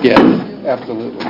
Yes, absolutely.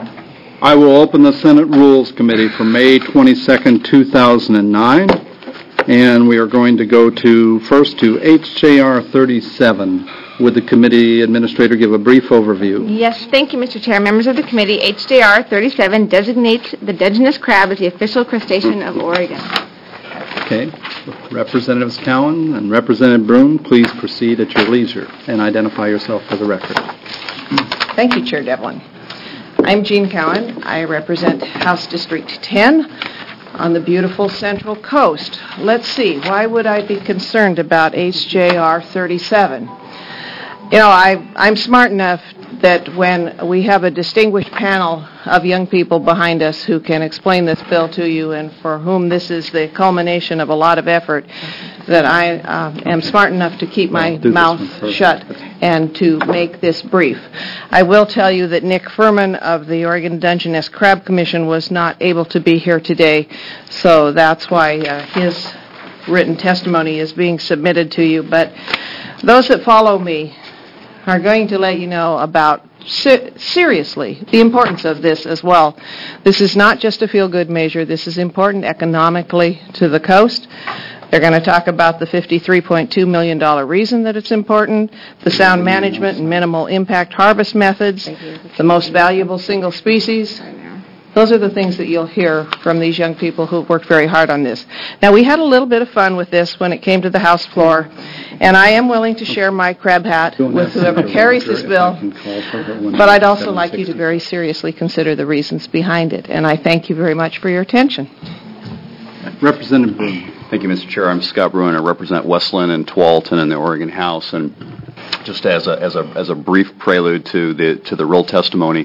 I will open the Senate Rules Committee for May 22nd, 2009, and we are going to go first to HJR 37. Would the committee administrator give a brief overview? Yes, thank you, Mr. Chair. Members of the committee, HJR 37 designates the Dungeness crab as the official crustacean of Oregon. Okay. Representatives Cowan and Representative Broom, please proceed at your leisure and identify yourself for the record. Thank you, Chair Devlin. I'm Jean Cowan. I represent House District 10 on the beautiful Central Coast. Let's see, why would I be concerned about HJR 37? You know, I'm smart enough that when we have a distinguished panel of young people behind us who can explain this bill to you and for whom this is the culmination of a lot of effort, that I am smart enough to keep my mouth shut and to make this brief. I will tell you that Nick Furman of the Oregon Dungeness Crab Commission was not able to be here today, so that's why his written testimony is being submitted to you. But those that follow me are going to let you know about seriously the importance of this as well. This is not just a feel-good measure. This is important economically to the coast. They're going to talk about the $53.2 million reason that it's important, the sound management and minimal impact harvest methods, the most valuable single species. Those are the things that you'll hear from these young people who've worked very hard on this. Now, we had a little bit of fun with this when it came to the House floor, and I am willing to share my crab hat with whoever carries this bill, but I'd also like you to very seriously consider the reasons behind it, and I thank you very much for your attention. Representative Broom. Thank you, Mr. Chair. I'm Scott Bruin. I represent Westland and Tualatin in the Oregon House, and just as a brief prelude to the real testimony,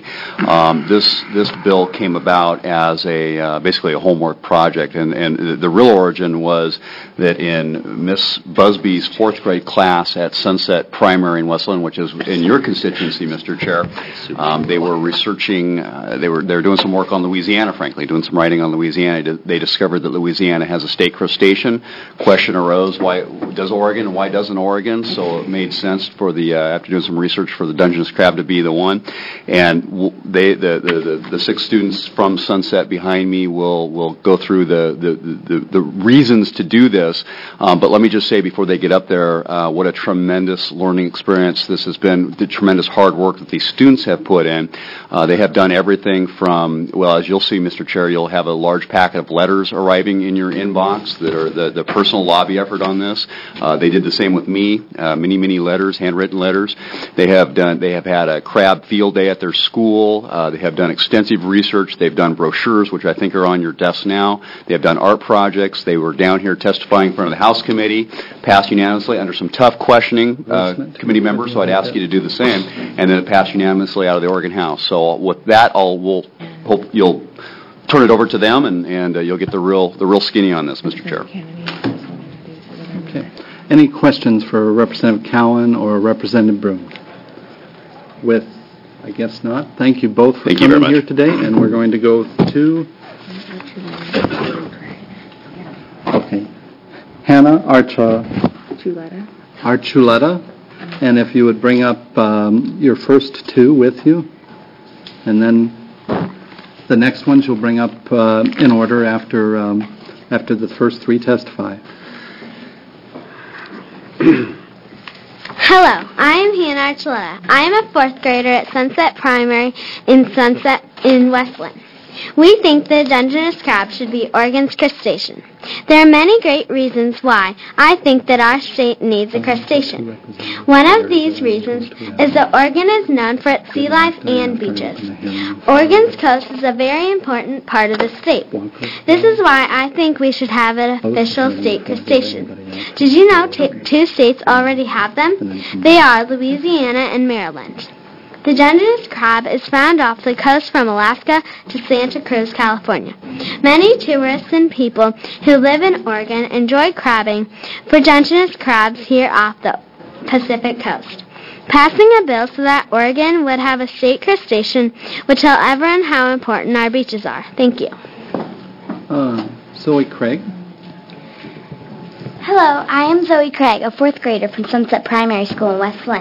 this bill came about as basically a homework project, and the real origin was that in Miss Busby's fourth grade class at Sunset Primary in Westland, which is in your constituency, Mr. Chair, they were researching. They were doing some work on Louisiana, frankly, doing some writing on Louisiana. They discovered that Louisiana has a state crustacean. Question arose: why does Oregon? Why doesn't Oregon? So it made sense for after doing some research for the Dungeness crab to be the one. And the six students from Sunset behind me will go through the reasons to do this. But let me just say before they get up there, what a tremendous learning experience this has been. The tremendous hard work that these students have put in. They have done everything from, well, as you'll see, Mr. Chair, you'll have a large packet of letters arriving in your inbox that are the personal lobby effort on this. They did the same with me. Many letters, handwritten letters. They have had a crab field day at their school. They have done extensive research. They've done brochures, which I think are on your desk now. They have done art projects. They were down here testifying in front of the House committee, passed unanimously under some tough questioning, committee members, so I'd ask you to do the same, and then it passed unanimously out of the Oregon House. So with that, we'll hope you'll turn it over to them, and you'll get the real skinny on this, Mr. Chair. Okay. Any questions for Representative Cowan or Representative Broom? I guess not. Thank you both for coming here today, and we're going to go to Hannah Archuleta, and if you would bring up your first two with you, and then the next ones you'll bring up in order after the first three testify. Hello, I am Hannah Archuleta. I am a fourth grader at Sunset Primary in Westland. We think the Dungeness crab should be Oregon's crustacean. There are many great reasons why I think that our state needs a crustacean. One of these reasons is that Oregon is known for its sea life and beaches. Oregon's coast is a very important part of the state. This is why I think we should have an official state crustacean. Did you know two states already have them? They are Louisiana and Maryland. The Dungeness crab is found off the coast from Alaska to Santa Cruz, California. Many tourists and people who live in Oregon enjoy crabbing for Dungeness crabs here off the Pacific coast. Passing a bill so that Oregon would have a state crustacean would tell everyone how important our beaches are. Thank you. Zoe Craig. Hello, I am Zoe Craig, a fourth grader from Sunset Primary School in Westland.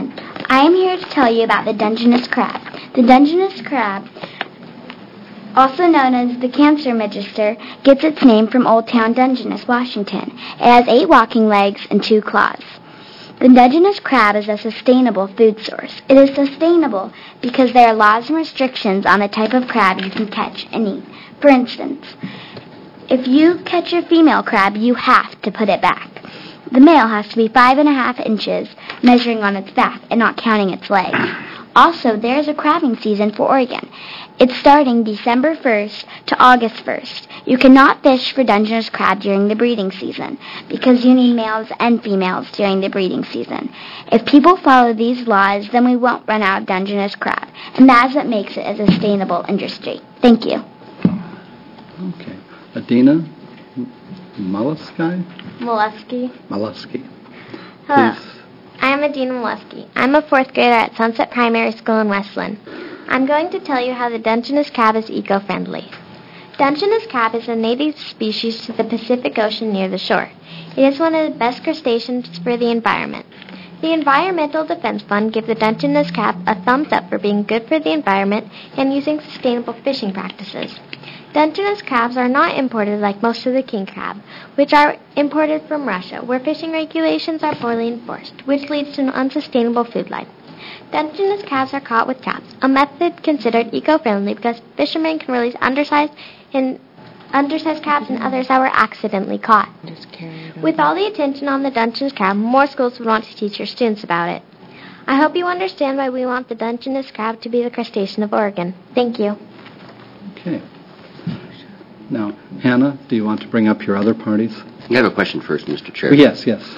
I am here to tell you about the Dungeness crab. The Dungeness crab, also known as the Cancer Magister, gets its name from Old Town Dungeness, Washington. It has 8 walking legs and 2 claws. The Dungeness crab is a sustainable food source. It is sustainable because there are laws and restrictions on the type of crab you can catch and eat. For instance, if you catch a female crab, you have to put it back. The male has to be 5.5 inches, measuring on its back and not counting its legs. Also, there is a crabbing season for Oregon. It's starting December 1st to August 1st. You cannot fish for Dungeness crab during the breeding season because you need males and females during the breeding season. If people follow these laws, then we won't run out of Dungeness crab, and that's what makes it a sustainable industry. Thank you. Okay. Adina Mollusky? Mollusky. Hello. Please. I am Adina Mollusky. I'm a 4th grader at Sunset Primary School in Westland. I'm going to tell you how the Dungeness crab is eco-friendly. Dungeness crab is a native species to the Pacific Ocean near the shore. It is one of the best crustaceans for the environment. The Environmental Defense Fund gives the Dungeness crab a thumbs up for being good for the environment and using sustainable fishing practices. Dungeness crabs are not imported like most of the king crab, which are imported from Russia, where fishing regulations are poorly enforced, which leads to an unsustainable food line. Dungeness crabs are caught with traps, a method considered eco-friendly because fishermen can release undersized crabs and others that were accidentally caught. With all the attention on the Dungeness crab, more schools would want to teach their students about it. I hope you understand why we want the Dungeness crab to be the crustacean of Oregon. Thank you. Okay. Now, Hannah, do you want to bring up your other parties? I have a question first, Mr. Chair. Yes.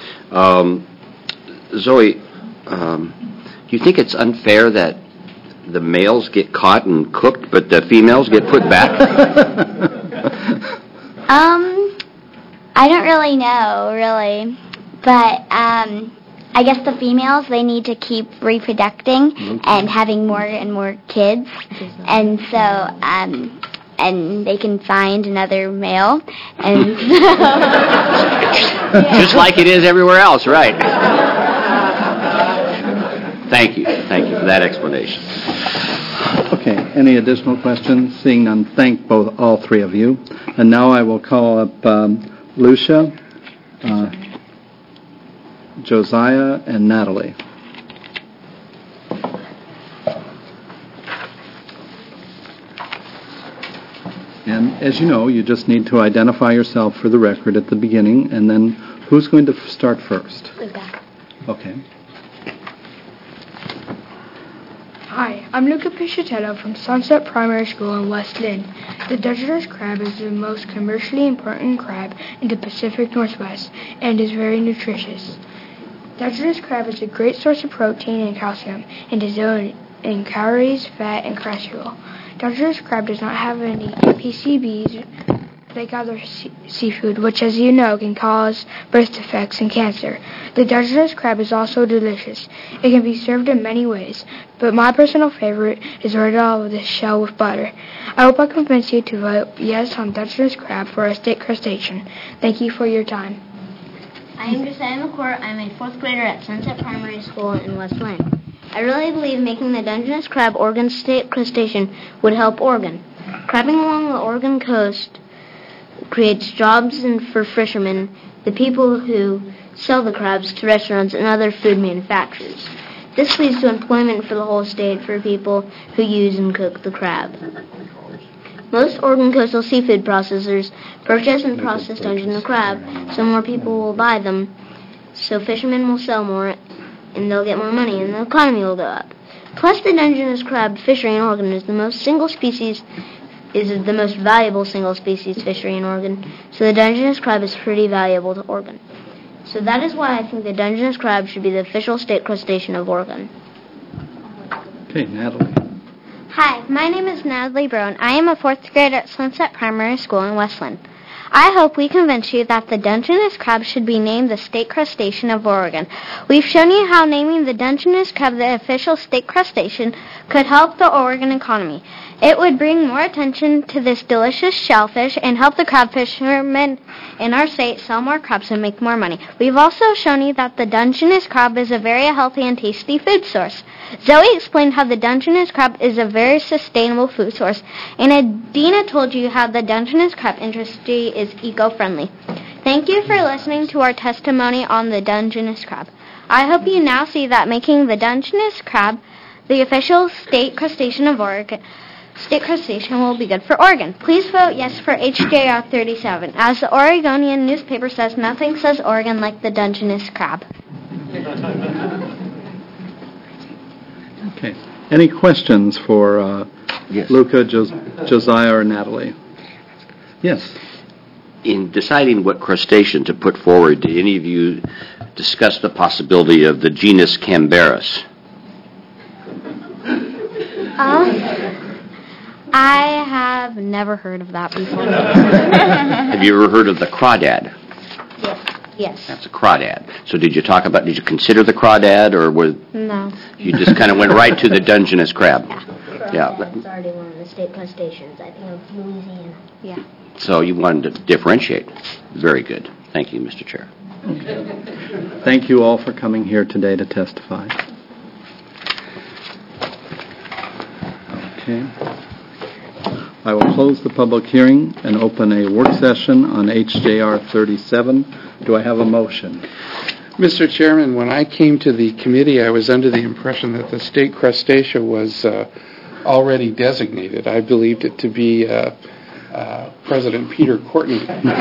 Zoe, do you think it's unfair that the males get caught and cooked, but the females get put back? I don't really know, but I guess the females, they need to keep reproducing and having more and more kids, and so and they can find another male, and Just like it is everywhere else, right? Thank you for that explanation. Okay, any additional questions? Seeing none, thank all 3 of you. And now I will call up Lucia, Josiah, and Natalie. And as you know, you just need to identify yourself for the record at the beginning, and then who's going to start first? Luca. Okay. Hi, I'm Luca Piscitello from Sunset Primary School in West Lynn. The Dungeness crab is the most commercially important crab in the Pacific Northwest and is very nutritious. Dungeness crab is a great source of protein and calcium and is low in calories, fat, and cholesterol. Dungeness crab does not have any PCBs like other seafood, which, as you know, can cause birth defects and cancer. The Dungeness crab is also delicious. It can be served in many ways, but my personal favorite is raw with a shell with butter. I hope I convince you to vote yes on Dungeness crab for a state crustacean. Thank you for your time. I am Josiah McCourt. I'm a 4th grader at Sunset Primary School in West Lynn. I really believe making the Dungeness crab Oregon state crustacean would help Oregon. Crabbing along the Oregon coast creates jobs for fishermen, the people who sell the crabs to restaurants and other food manufacturers. This leads to employment for the whole state for people who use and cook the crab. Most Oregon coastal seafood processors purchase and process Dungeness crab, so more people will buy them, so fishermen will sell more, and they'll get more money, and the economy will go up. Plus, the Dungeness crab fishery in Oregon is the most valuable single species fishery in Oregon, so the Dungeness crab is pretty valuable to Oregon. So that is why I think the Dungeness crab should be the official state crustacean of Oregon. Okay, Natalie. Hi, my name is Natalie Brown. I am a 4th grader at Sunset Primary School in Westland. I hope we convince you that the Dungeness crab should be named the state crustacean of Oregon. We've shown you how naming the Dungeness crab the official state crustacean could help the Oregon economy. It would bring more attention to this delicious shellfish and help the crab fishermen in our state sell more crabs and make more money. We've also shown you that the Dungeness crab is a very healthy and tasty food source. Zoe explained how the Dungeness crab is a very sustainable food source, and Adina told you how the Dungeness crab industry is eco-friendly. Thank you for listening to our testimony on the Dungeness crab. I hope you now see that making the Dungeness crab the official state crustacean of Oregon, state crustacean will be good for Oregon. Please vote yes for HJR 37. As the Oregonian newspaper says, nothing says Oregon like the Dungeness crab. Okay. Any questions for Yes. Luca, Josiah, or Natalie? Yes. In deciding what crustacean to put forward, did any of you discuss the possibility of the genus Cambarus? I have never heard of that before. Have you ever heard of the crawdad? Yes. That's a crawdad. So did you consider the crawdad, or No. you just kind of went right to the Dungeness crab? Yeah. It's already one of the state crustaceans, I think, of Louisiana. Yeah. So you wanted to differentiate. Very good. Thank you, Mr. Chair. Thank you all for coming here today to testify. Okay. I will close the public hearing and open a work session on HJR 37. Do I have a motion? Mr. Chairman, when I came to the committee, I was under the impression that the state crustacea was already designated. I believed it to be President Peter Courtney.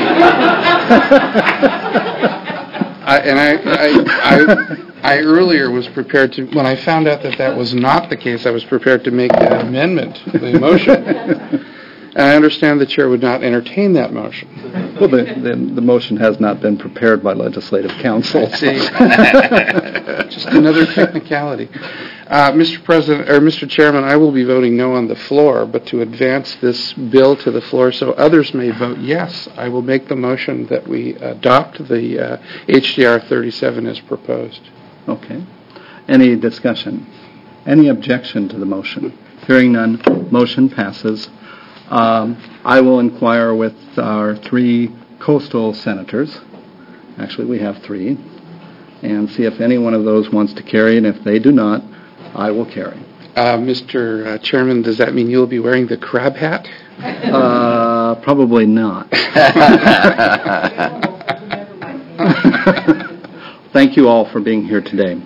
I earlier was prepared to, when I found out that was not the case, I was prepared to make an amendment to the motion. And I understand the chair would not entertain that motion. Well, the motion has not been prepared by Legislative Council. See, just another technicality. Mr. President, or Mr. Chairman, I will be voting no on the floor, but to advance this bill to the floor so others may vote yes, I will make the motion that we adopt the HJR 37 as proposed. Okay. Any discussion? Any objection to the motion? Hearing none, motion passes. I will inquire with our 3 coastal senators. Actually, we have 3. And see if any one of those wants to carry, and if they do not, I will carry. Mr. Chairman, does that mean you'll be wearing the crab hat? Probably not. Thank you all for being here today.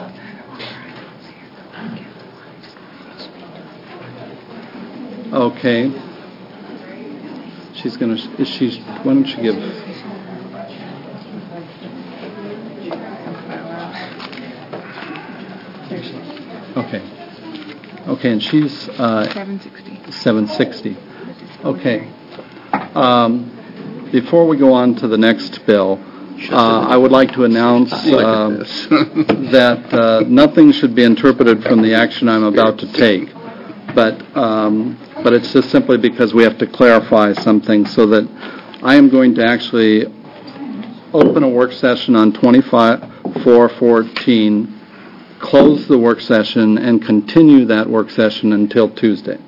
Okay. Why don't you give... Okay, and she's... 760. Okay. Before we go on to the next bill, I would like to announce that nothing should be interpreted from the action I'm about to take, but it's just simply because we have to clarify something, so that I am going to actually open a work session on 2414, close the work session, and continue that work session until Tuesday.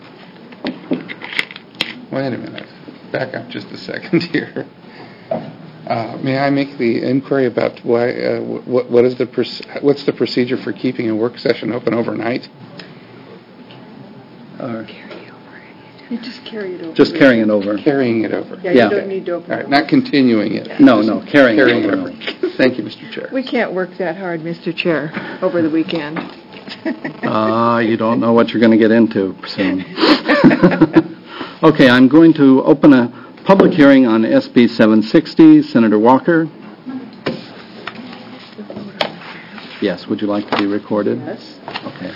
Wait a minute. Back up just a second here. May I make the inquiry about why? What's the procedure for keeping a work session open overnight? You just carry it over. Just carrying it over. Carrying it over. Yeah, Yeah. you don't need to open All it. right, not continuing it. No, carrying Carrying it it over. over. Thank you, Mr. Chair. We can't work that hard, Mr. Chair, over the weekend. You don't know what you're going to get into soon. Okay, I'm going to open a public hearing on SB 760. Senator Walker? Yes, would you like to be recorded? Yes. Okay.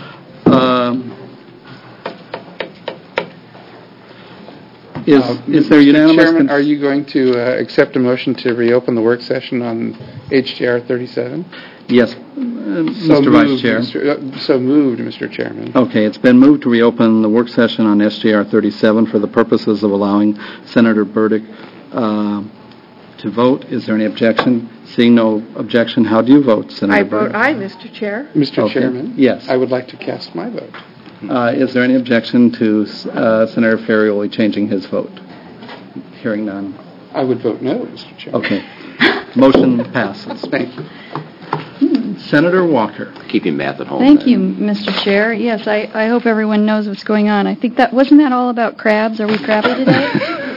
Is there unanimous... Mr. Chairman, are you going to accept a motion to reopen the work session on HJR 37? Yes, Mr. Vice Chair. So moved, Mr. Chairman. Okay, it's been moved to reopen the work session on SJR 37 for the purposes of allowing Senator Burdick to vote. Is there any objection? Seeing no objection, how do you vote, Senator I Burdick? vote aye, Mr. Chair. Mr. Okay. Chairman? Yes. I would like to cast my vote. Is there any objection to Senator Ferrioli changing his vote? Hearing none. I would vote no, Mr. Chairman. Okay. Motion passes. Thank you. Senator Walker. Keeping math at home. Thank you, Mr. Chair. Yes, I hope everyone knows what's going on. I think wasn't that all about crabs? Are we crabby today?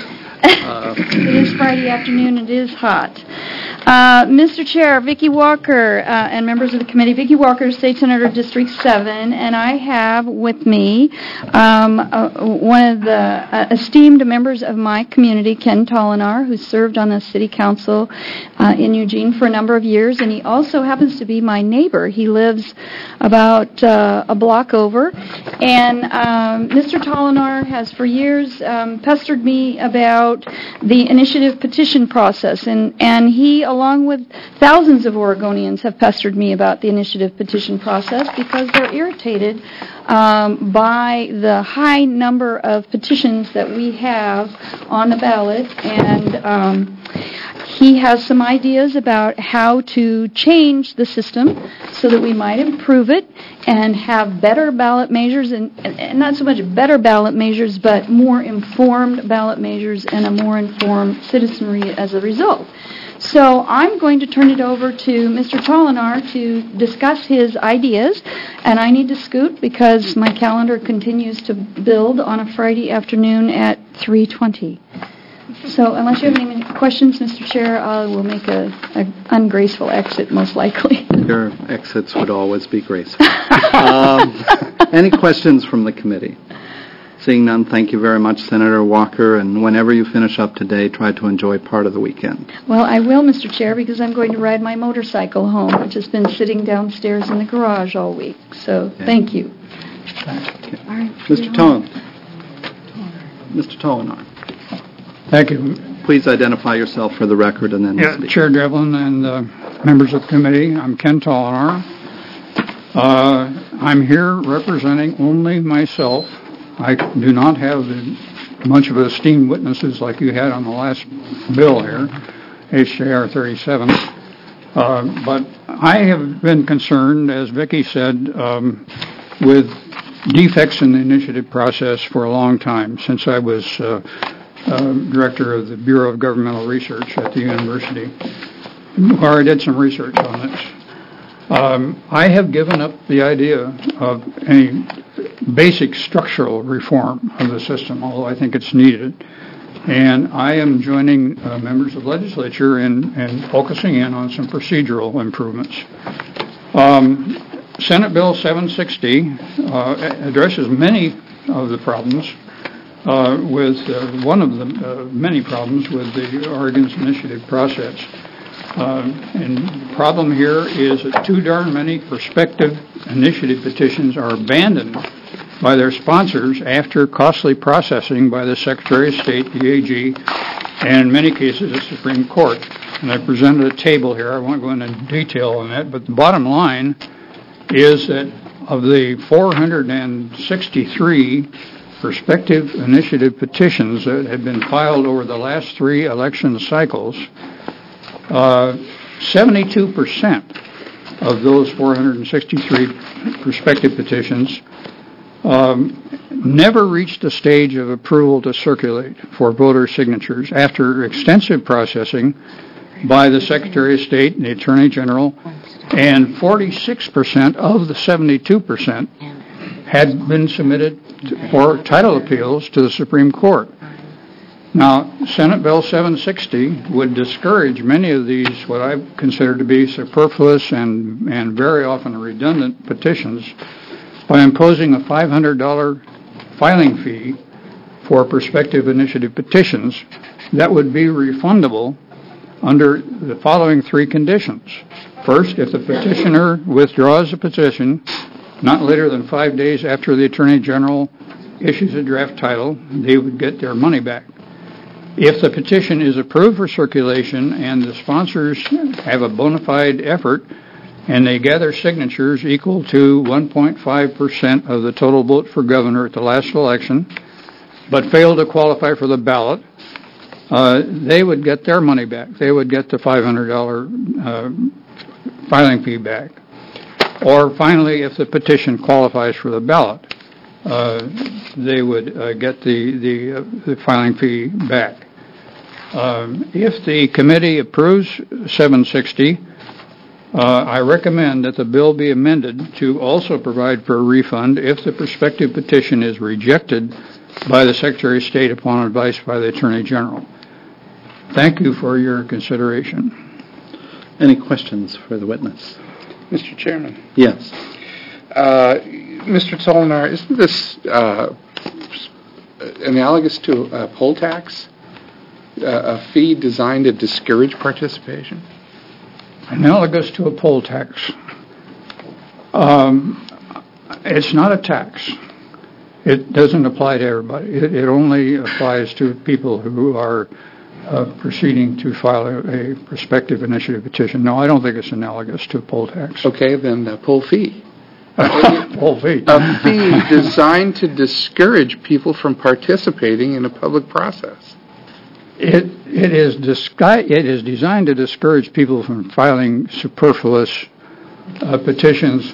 It is Friday afternoon. It is hot. Mr. Chair, Vicki Walker and members of the committee, Vicki Walker, State Senator District 7, and I have with me one of the esteemed members of my community, Ken Tolinar, who served on the city council in Eugene for a number of years, and he also happens to be my neighbor. He lives about a block over, and Mr. Tolinar has for years pestered me about the initiative petition process, and he, along with thousands of Oregonians, have pestered me about the initiative petition process because they're irritated by the high number of petitions that we have on the ballot, and he has some ideas about how to change the system so that we might improve it and have better ballot measures, and not so much better ballot measures, but more informed ballot measures and a more informed citizenry as a result. So I'm going to turn it over to Mr. Tolinar to discuss his ideas, and I need to scoot because my calendar continues to build on a Friday afternoon at 3:20. So unless you have any questions, Mr. Chair, I will make an ungraceful exit, most likely. Your exits would always be graceful. Any questions from the committee? Seeing none, thank you very much, Senator Walker, and whenever you finish up today, try to enjoy part of the weekend. Well, I will, Mr. Chair, because I'm going to ride my motorcycle home, which has been sitting downstairs in the garage all week. So, thank you. Okay. All right. Mr. Tolinar. Thank you. Please identify yourself for the record and then speak. Chair Devlin and members of the committee, I'm Ken Tolinar. I'm here representing only myself. I do not have much of esteemed witnesses like you had on the last bill here, HJR 37. But I have been concerned, as Vicki said, with defects in the initiative process for a long time, since I was director of the Bureau of Governmental Research at the university, where I did some research on this. I have given up the idea of any basic structural reform of the system, although I think it's needed. And I am joining members of the legislature in focusing in on some procedural improvements. Senate Bill 760 addresses many of the problems one of the many problems with the Oregon's initiative process. And the problem here is that too darn many prospective initiative petitions are abandoned by their sponsors after costly processing by the Secretary of State, the AG, and in many cases the Supreme Court. And I presented a table here. I won't go into detail on that, but the bottom line is that of the 463 prospective initiative petitions that had been filed over the last 3 election cycles, 72% of those 463 prospective petitions never reached the stage of approval to circulate for voter signatures after extensive processing by the Secretary of State and the Attorney General, and 46% of the 72% had been submitted for title appeals to the Supreme Court. Now, Senate Bill 760 would discourage many of these, what I consider to be superfluous and very often redundant petitions, by imposing a $500 filing fee for prospective initiative petitions that would be refundable under the following 3 conditions. First, if the petitioner withdraws the petition not later than 5 days after the Attorney General issues a draft title, they would get their money back. If the petition is approved for circulation and the sponsors have a bona fide effort and they gather signatures equal to 1.5% of the total vote for governor at the last election, but fail to qualify for the ballot, they would get their money back. They would get the $500 filing fee back. Or finally, if the petition qualifies for the ballot. they would get the filing fee back. If the committee approves 760, I recommend that the bill be amended to also provide for a refund if the prospective petition is rejected by the Secretary of State upon advice by the Attorney General. Thank you for your consideration. Any questions for the witness? Mr. Chairman. Yes. Mr. Tolinar, isn't this analogous to a poll tax? A fee designed to discourage participation? Analogous to a poll tax. It's not a tax. It doesn't apply to everybody. It only applies to people who are proceeding to file a prospective initiative petition. No, I don't think it's analogous to a poll tax. Okay, then a poll fee. Poll fee. A fee designed to discourage people from participating in a public process. It is designed to discourage people from filing superfluous petitions,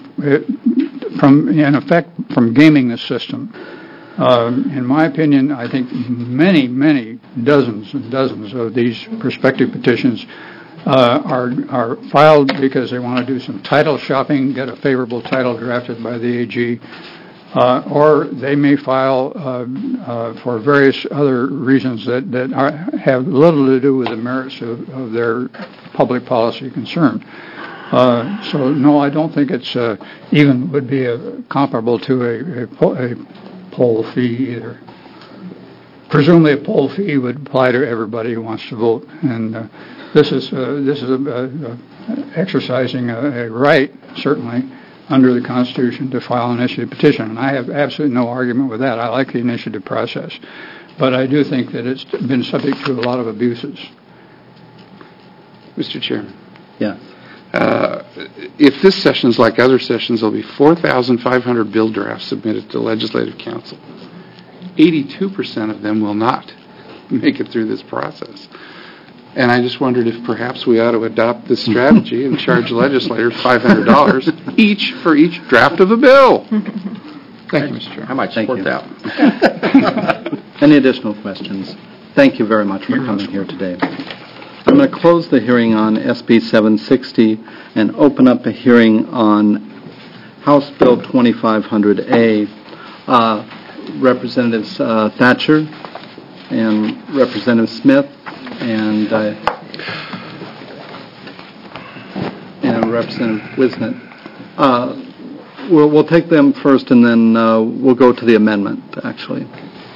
from gaming the system. In my opinion, I think many dozens and dozens of these prospective petitions are filed because they want to do some title shopping, get a favorable title drafted by the AG, or they may file for various other reasons that have little to do with the merits of their public policy concern. So no, I don't think it's even would be comparable to a poll fee either. Presumably, a poll fee would apply to everybody who wants to vote, and this is exercising a right, certainly, under the Constitution to file an initiative petition. And I have absolutely no argument with that. I like the initiative process. But I do think that it's been subject to a lot of abuses. Mr. Chairman. Yes. If this session is like other sessions, there will be 4,500 bill drafts submitted to Legislative Council. 82% of them will not make it through this process. And I just wondered if perhaps we ought to adopt this strategy and charge legislators $500 each for each draft of a bill. Thank you, Mr. Chairman. I might support that. Any additional questions? Thank you very much for coming here today. I'm going to close the hearing on SB 760 and open up a hearing on House Bill 2500A. Representatives Thatcher and Representative Smith and Representative Wisnett. We'll take them first, and then we'll go to the amendment, actually.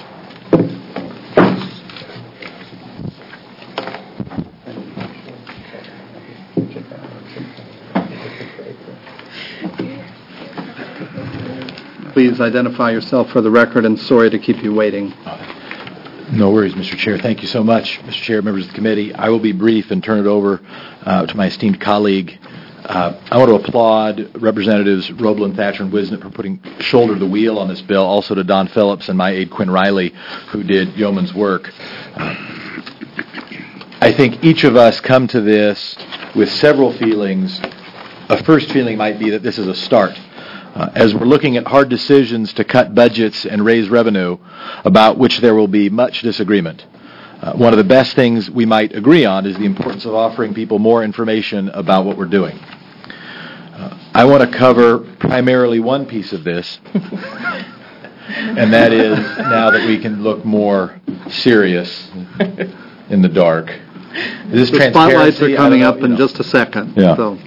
Please identify yourself for the record, and sorry to keep you waiting. No worries, Mr. Chair. Thank you so much, Mr. Chair, members of the committee. I will be brief and turn it over to my esteemed colleague. I want to applaud Representatives Roeblen, Thatcher, and Wisnett for putting shoulder to the wheel on this bill, also to Don Phillips and my aide Quinn Riley, who did yeoman's work. I think each of us come to this with several feelings. A first feeling might be that this is a start. As we're looking at hard decisions to cut budgets and raise revenue, about which there will be much disagreement, one of the best things we might agree on is the importance of offering people more information about what we're doing. I want to cover primarily one piece of this, and that is now that we can look more serious in the dark. This the spotlights are coming up in just a second. Yeah. So.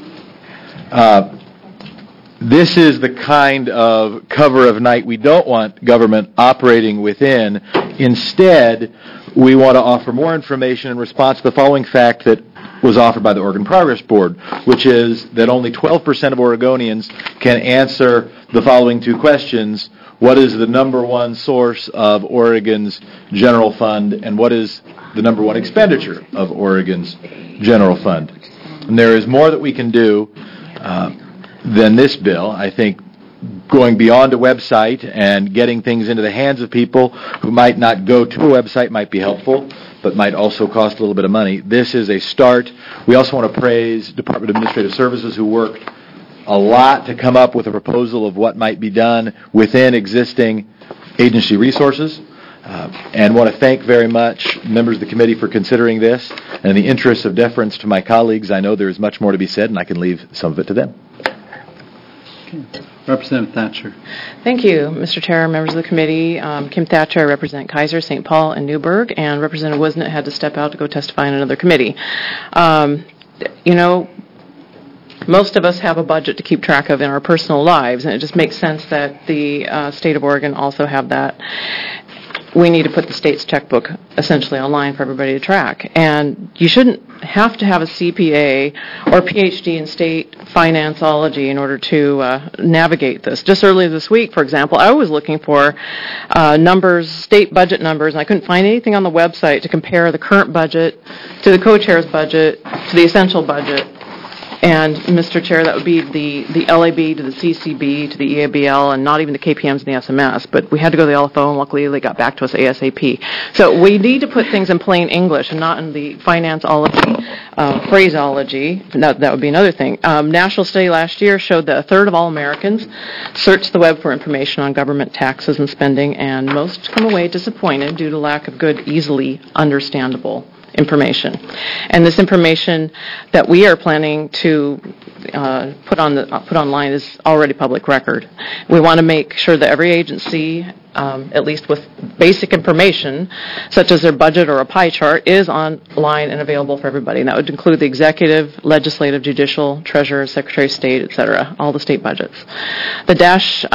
This is the kind of cover of night we don't want government operating within. Instead, we want to offer more information in response to the following fact that was offered by the Oregon Progress Board, which is that only 12% of Oregonians can answer the following two questions. What is the number one source of Oregon's general fund, and what is the number one expenditure of Oregon's general fund? And there is more that we can do than this bill. I think going beyond a website and getting things into the hands of people who might not go to a website might be helpful, but might also cost a little bit of money. This is a start. We also want to praise Department of Administrative Services, who worked a lot to come up with a proposal of what might be done within existing agency resources. And want to thank very much members of the committee for considering this. And in the interest of deference to my colleagues, I know there is much more to be said, and I can leave some of it to them. Okay. Representative Thatcher. Thank you, Mr. Chair, members of the committee. Kim Thatcher, I represent Kaiser, St. Paul, and Newburgh, and Representative Wisnett had to step out to go testify in another committee. Most of us have a budget to keep track of in our personal lives, and it just makes sense that the state of Oregon also have that. We need to put the state's checkbook essentially online for everybody to track. And you shouldn't have to have a CPA or PhD in state financeology in order to navigate this. Just earlier this week, for example, I was looking for numbers, state budget numbers, and I couldn't find anything on the website to compare the current budget to the co-chair's budget to the essential budget. And, Mr. Chair, that would be the LAB to the CCB to the EABL and not even the KPMs and the SMS. But we had to go to the LFO, and luckily they got back to us ASAP. So we need to put things in plain English and not in the financeology, phraseology. That would be another thing. National study last year showed that a third of all Americans search the web for information on government taxes and spending, and most come away disappointed due to lack of good, easily understandable information. And this information that we are planning to put online is already public record. We want to make sure that every agency, at least with basic information, such as their budget or a pie chart, is online and available for everybody. And that would include the executive, legislative, judicial, treasurer, secretary of state, etc., all the state budgets. The Dash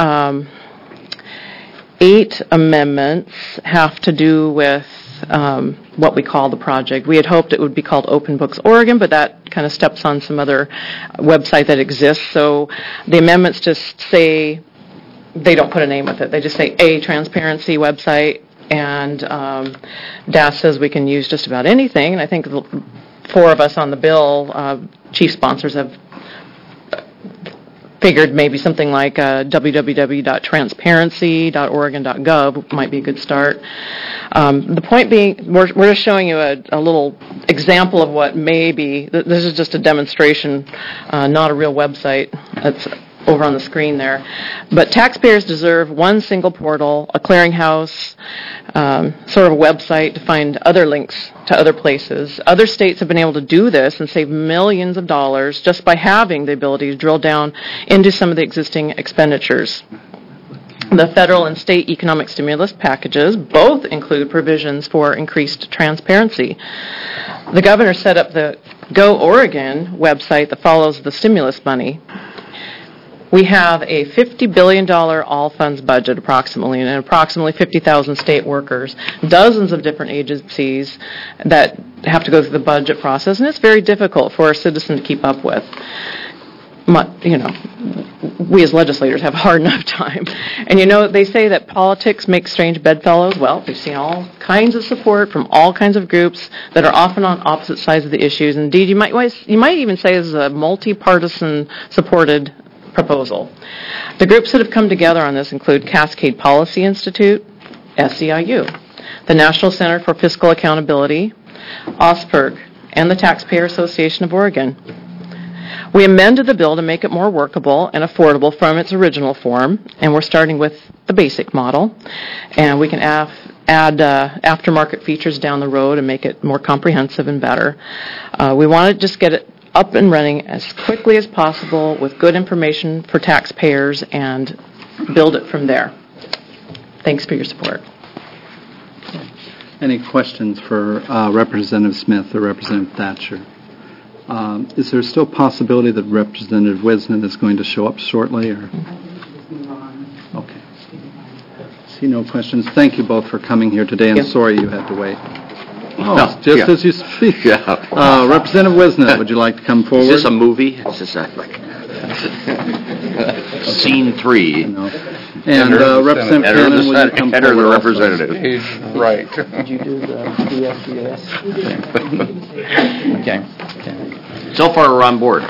8 amendments have to do with what we call the project. We had hoped it would be called Open Books Oregon, but that kind of steps on some other website that exists. So the amendments just say, they don't put a name with it. They just say a transparency website, and DAS says we can use just about anything. And I think the four of us on the bill, chief sponsors, have figured maybe something like www.transparency.oregon.gov might be a good start. The point being, we're just showing you a little example of what may be. This is just a demonstration, not a real website. That's over on the screen there. But taxpayers deserve one single portal, a clearinghouse, sort of a website to find other links to other places. Other states have been able to do this and save millions of dollars just by having the ability to drill down into some of the existing expenditures. The federal and state economic stimulus packages both include provisions for increased transparency. The governor set up the Go Oregon website that follows the stimulus money. We have a $50 billion all-funds budget approximately, and approximately 50,000 state workers, dozens of different agencies that have to go through the budget process, and it's very difficult for a citizen to keep up with. We as legislators have a hard enough time. And they say that politics makes strange bedfellows. Well, we've seen all kinds of support from all kinds of groups that are often on opposite sides of the issues. Indeed, you might even say this is a multi-partisan supported proposal. The groups that have come together on this include Cascade Policy Institute, SEIU, the National Center for Fiscal Accountability, OSPERG, and the Taxpayer Association of Oregon. We amended the bill to make it more workable and affordable from its original form, and we're starting with the basic model, and we can add aftermarket features down the road and make it more comprehensive and better. We want to just get it up and running as quickly as possible with good information for taxpayers and build it from there. Thanks for your support. Any questions for Representative Smith or Representative Thatcher? Is there still a possibility that Representative Wisnett is going to show up shortly? Or? Okay. See no questions. Thank you both for coming here today, and sorry you had to wait. As you speak. Yeah. Representative Wisnett, would you like to come forward? Is this a movie? Is this like Scene 3? No. And Representative Cannon, will you come forward? The representative. Right. Did you do the DSDS? Okay. So far, we're on board.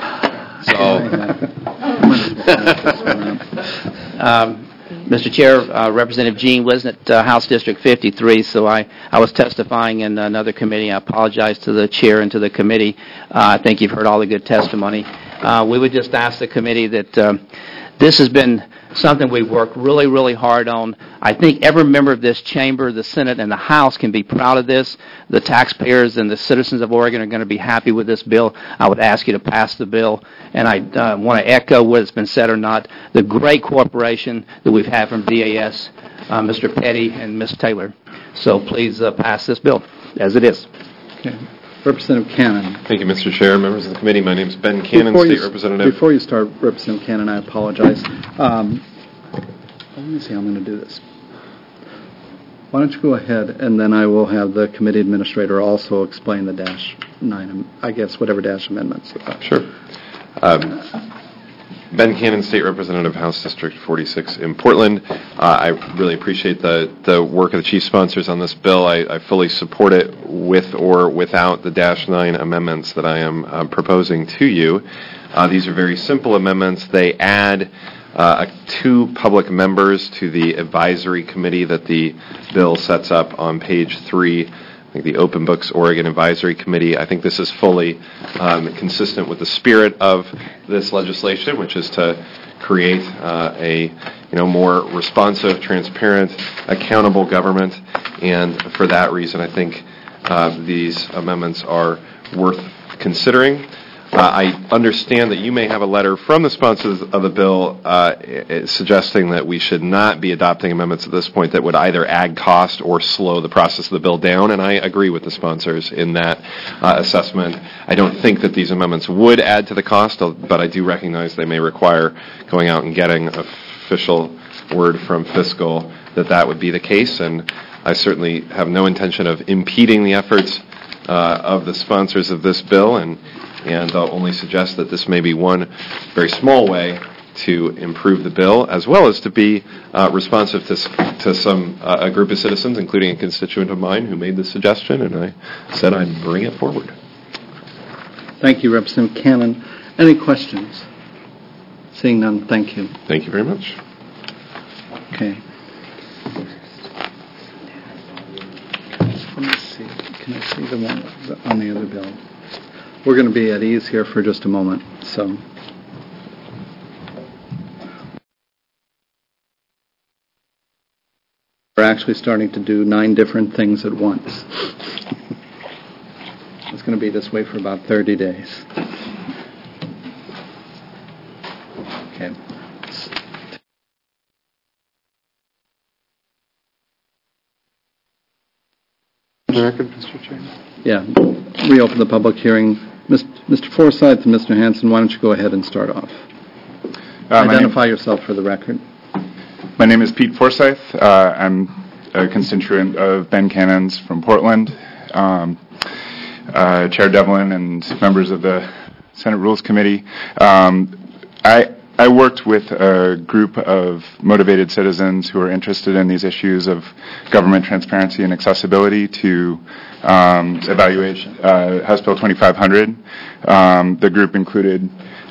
Mr. Chair, Representative Gene Wisnett, House District 53. So I was testifying in another committee. I apologize to the chair and to the committee. I think you've heard all the good testimony. we would just ask the committee that this has been something we've worked really, really hard on. I think every member of this chamber, the Senate, and the House can be proud of this. The taxpayers and the citizens of Oregon are going to be happy with this bill. I would ask you to pass the bill. And I want to echo whether it's been said or not, the great cooperation that we've had from DAS, Mr. Petty and Ms. Taylor. So please pass this bill as it is. Okay. Representative Cannon. Thank you, Mr. Chair, members of the committee. My name is Ben Cannon, State Representative. Before you start, Representative Cannon, I apologize. Let me see how I'm going to do this. Why don't you go ahead, and then I will have the committee administrator also explain the dash 9, I guess, whatever dash amendments. Sure. Ben Cannon, State Representative, House District 46 in Portland. I really appreciate the work of the chief sponsors on this bill. I fully support it with or without the Dash 9 amendments that I am proposing to you. These are very simple amendments. They add 2 public members to the advisory committee that the bill sets up on page 3. I think the Open Books Oregon Advisory Committee. I think this is fully consistent with the spirit of this legislation, which is to create a more responsive, transparent, accountable government. And for that reason, I think these amendments are worth considering. I understand that you may have a letter from the sponsors of the bill suggesting that we should not be adopting amendments at this point that would either add cost or slow the process of the bill down, and I agree with the sponsors in that assessment. I don't think that these amendments would add to the cost, but I do recognize they may require going out and getting official word from fiscal that would be the case, and I certainly have no intention of impeding the efforts of the sponsors of this bill, and I'll only suggest that this may be one very small way to improve the bill, as well as to be responsive to a group of citizens, including a constituent of mine who made this suggestion, and I said I'd bring it forward. Thank you, Representative Cannon. Any questions? Seeing none, thank you. Thank you very much. Okay. Let me see. Can I see the one on the other bill? We're going to be at ease here for just a moment, so. We're actually starting to do 9 different things at once. It's going to be this way for about 30 days. Okay. Record, Mr. Chairman. Yeah. Reopen the public hearing. Mr. Forsyth and Mr. Hanson, why don't you go ahead and start off? Identify yourself for the record. My name is Pete Forsyth. I'm a constituent of Ben Cannon's from Portland. Chair Devlin and members of the Senate Rules Committee. I worked with a group of motivated citizens who are interested in these issues of government transparency and accessibility to evaluate House Bill 2500. The group included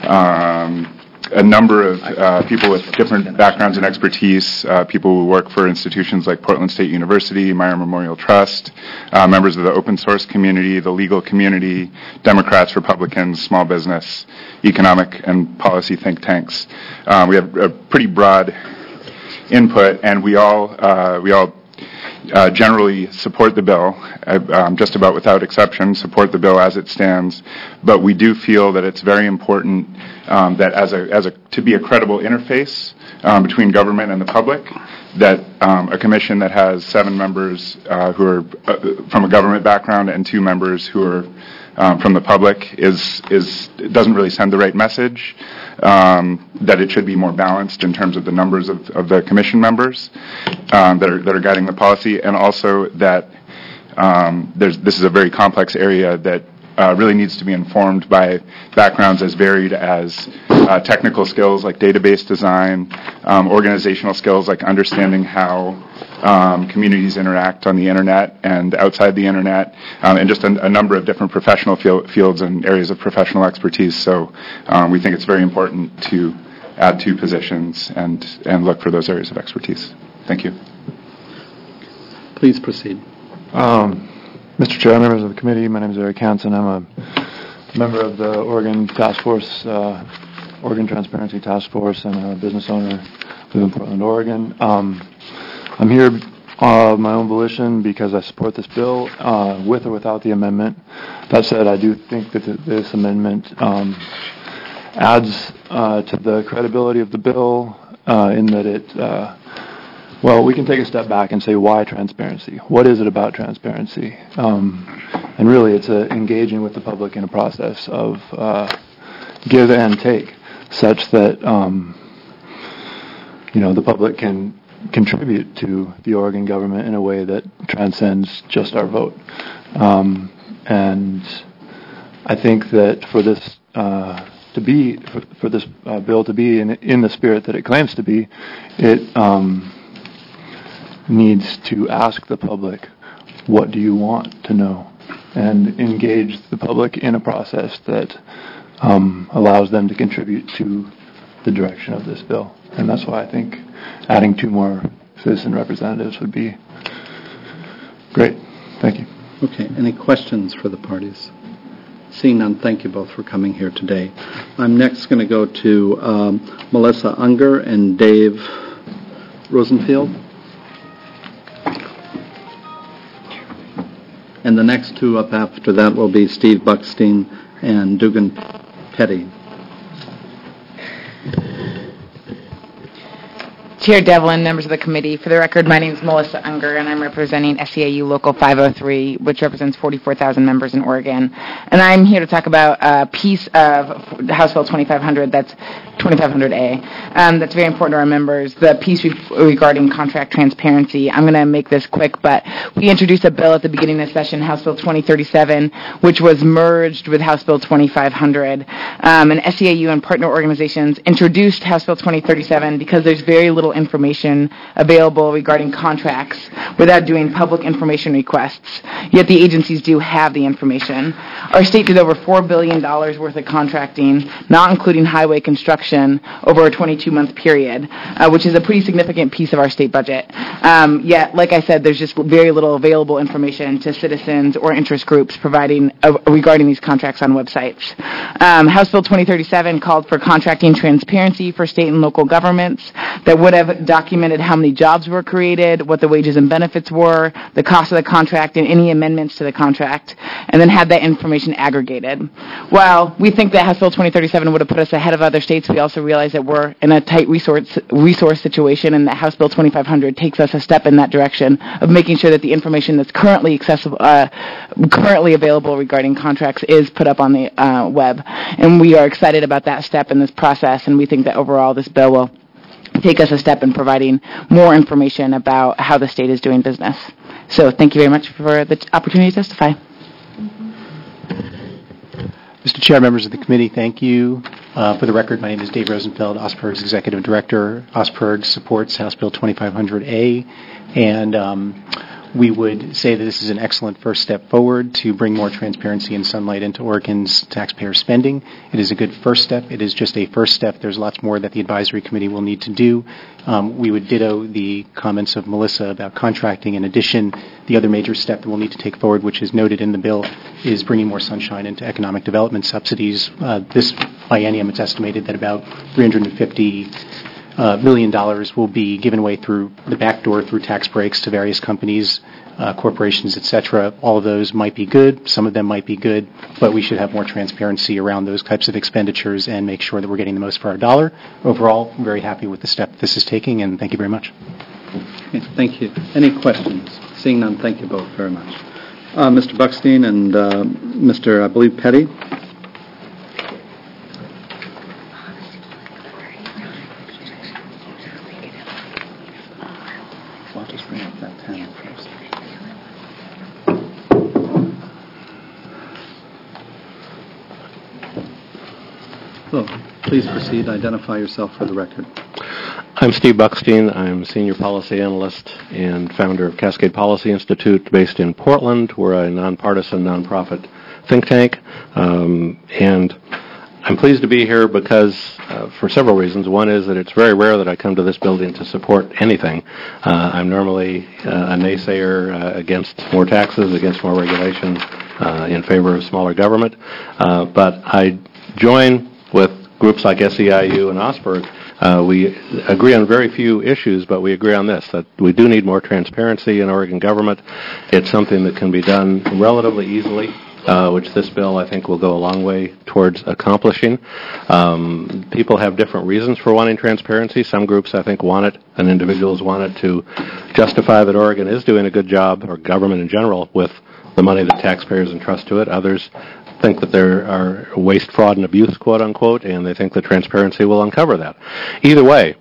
a number of people with different backgrounds and expertise, people who work for institutions like Portland State University, Meyer Memorial Trust, members of the open source community, the legal community, Democrats, Republicans, small business, economic and policy think tanks. We have a pretty broad input, and we all generally support the bill, just about without exception, support the bill as it stands. But we do feel that it's very important that to be a credible interface between government and the public, that a commission that has 7 members who are from a government background and 2 members who are from the public doesn't really send the right message. That it should be more balanced in terms of the numbers of the commission members that are guiding the policy, and also that this is a very complex area that really needs to be informed by backgrounds as varied as technical skills like database design, organizational skills like understanding how communities interact on the Internet and outside the Internet, and just a number of different professional fields and areas of professional expertise. So we think it's very important to add 2 positions and look for those areas of expertise. Thank you. Please proceed. Mr. Chair, members of the committee, my name is Eric Hansen. I'm member of the Oregon Task Force, Oregon Transparency Task Force, and a business owner live in Portland, Oregon. I'm here of my own volition because I support this bill with or without the amendment. That said, I do think that this amendment adds to the credibility of the bill in that it, well, we can take a step back and say, why transparency? What is it about transparency? And really, it's engaging with the public in a process of give and take, such that the public can contribute to the Oregon government in a way that transcends just our vote. And I think that for this bill to be in the spirit that it claims to be, it needs to ask the public, what do you want to know? And engage the public in a process that allows them to contribute to the direction of this bill. And that's why I think adding 2 more citizen representatives would be great. Thank you. Okay, any questions for the parties? Seeing none, thank you both for coming here today. I'm next going to go to Melissa Unger and Dave Rosenfield. And the next 2 up after that will be Steve Buckstein and Dugan Petty. Chair Devlin, members of the committee, for the record, my name is Melissa Unger, and I'm representing SEAU Local 503, which represents 44,000 members in Oregon. And I'm here to talk about a piece of House Bill 2500, that's 2500A. That's very important to our members, the piece regarding contract transparency. I'm going to make this quick, but we introduced a bill at the beginning of the session, House Bill 2037, which was merged with House Bill 2500. And SEAU and partner organizations introduced House Bill 2037 because there's very little information available regarding contracts without doing public information requests, yet the agencies do have the information. Our state did over $4 billion worth of contracting, not including highway construction, over a 22-month period, which is a pretty significant piece of our state budget. Yet, like I said, there's just very little available information to citizens or interest groups regarding these contracts on websites. House Bill 2037 called for contracting transparency for state and local governments that would have documented how many jobs were created, what the wages and benefits were, the cost of the contract, and any amendments to the contract, and then had that information aggregated. While we think that House Bill 2037 would have put us ahead of other states, we also realize that we're in a tight resource situation, and that House Bill 2500 takes us a step in that direction of making sure that the information that's currently available regarding contracts is put up on the web. And we are excited about that step in this process, and we think that overall this bill will take us a step in providing more information about how the state is doing business. So thank you very much for the opportunity to testify. Mr. Chair, members of the committee, thank you. For the record, my name is Dave Rosenfeld, OSPRG's Executive Director. OSPRG supports House Bill 2500A, and we would say that this is an excellent first step forward to bring more transparency and sunlight into Oregon's taxpayer spending. It is a good first step. It is just a first step. There's lots more that the advisory committee will need to do. We would ditto the comments of Melissa about contracting. In addition, the other major step that we'll need to take forward, which is noted in the bill, is bringing more sunshine into economic development subsidies. This biennium, it's estimated that about $350 million will be given away through the back door through tax breaks to various companies, corporations, etc. All of those might be good. Some of them might be good, but we should have more transparency around those types of expenditures and make sure that we're getting the most for our dollar. Overall, I'm very happy with the step this is taking, and thank you very much. Okay, thank you. Any questions? Seeing none, thank you both very much. Mr. Buckstein and Mr. I believe Petty. So, please proceed. Identify yourself for the record. I'm Steve Buckstein. I'm Senior Policy Analyst and founder of Cascade Policy Institute based in Portland. We're a nonpartisan, nonprofit think tank. And I'm pleased to be here because for several reasons. One is that it's very rare that I come to this building to support anything. I'm normally a naysayer against more taxes, against more regulation, in favor of smaller government. But I join with groups like SEIU and OSPRG. We agree on very few issues, but we agree on this, that we do need more transparency in Oregon government. It's something that can be done relatively easily, which this bill, I think, will go a long way towards accomplishing. People have different reasons for wanting transparency. Some groups, I think, want it, and individuals want it to justify that Oregon is doing a good job, or government in general, with the money that taxpayers entrust to it. Others think that there are waste, fraud, and abuse, quote unquote, and they think that transparency will uncover that. Either way,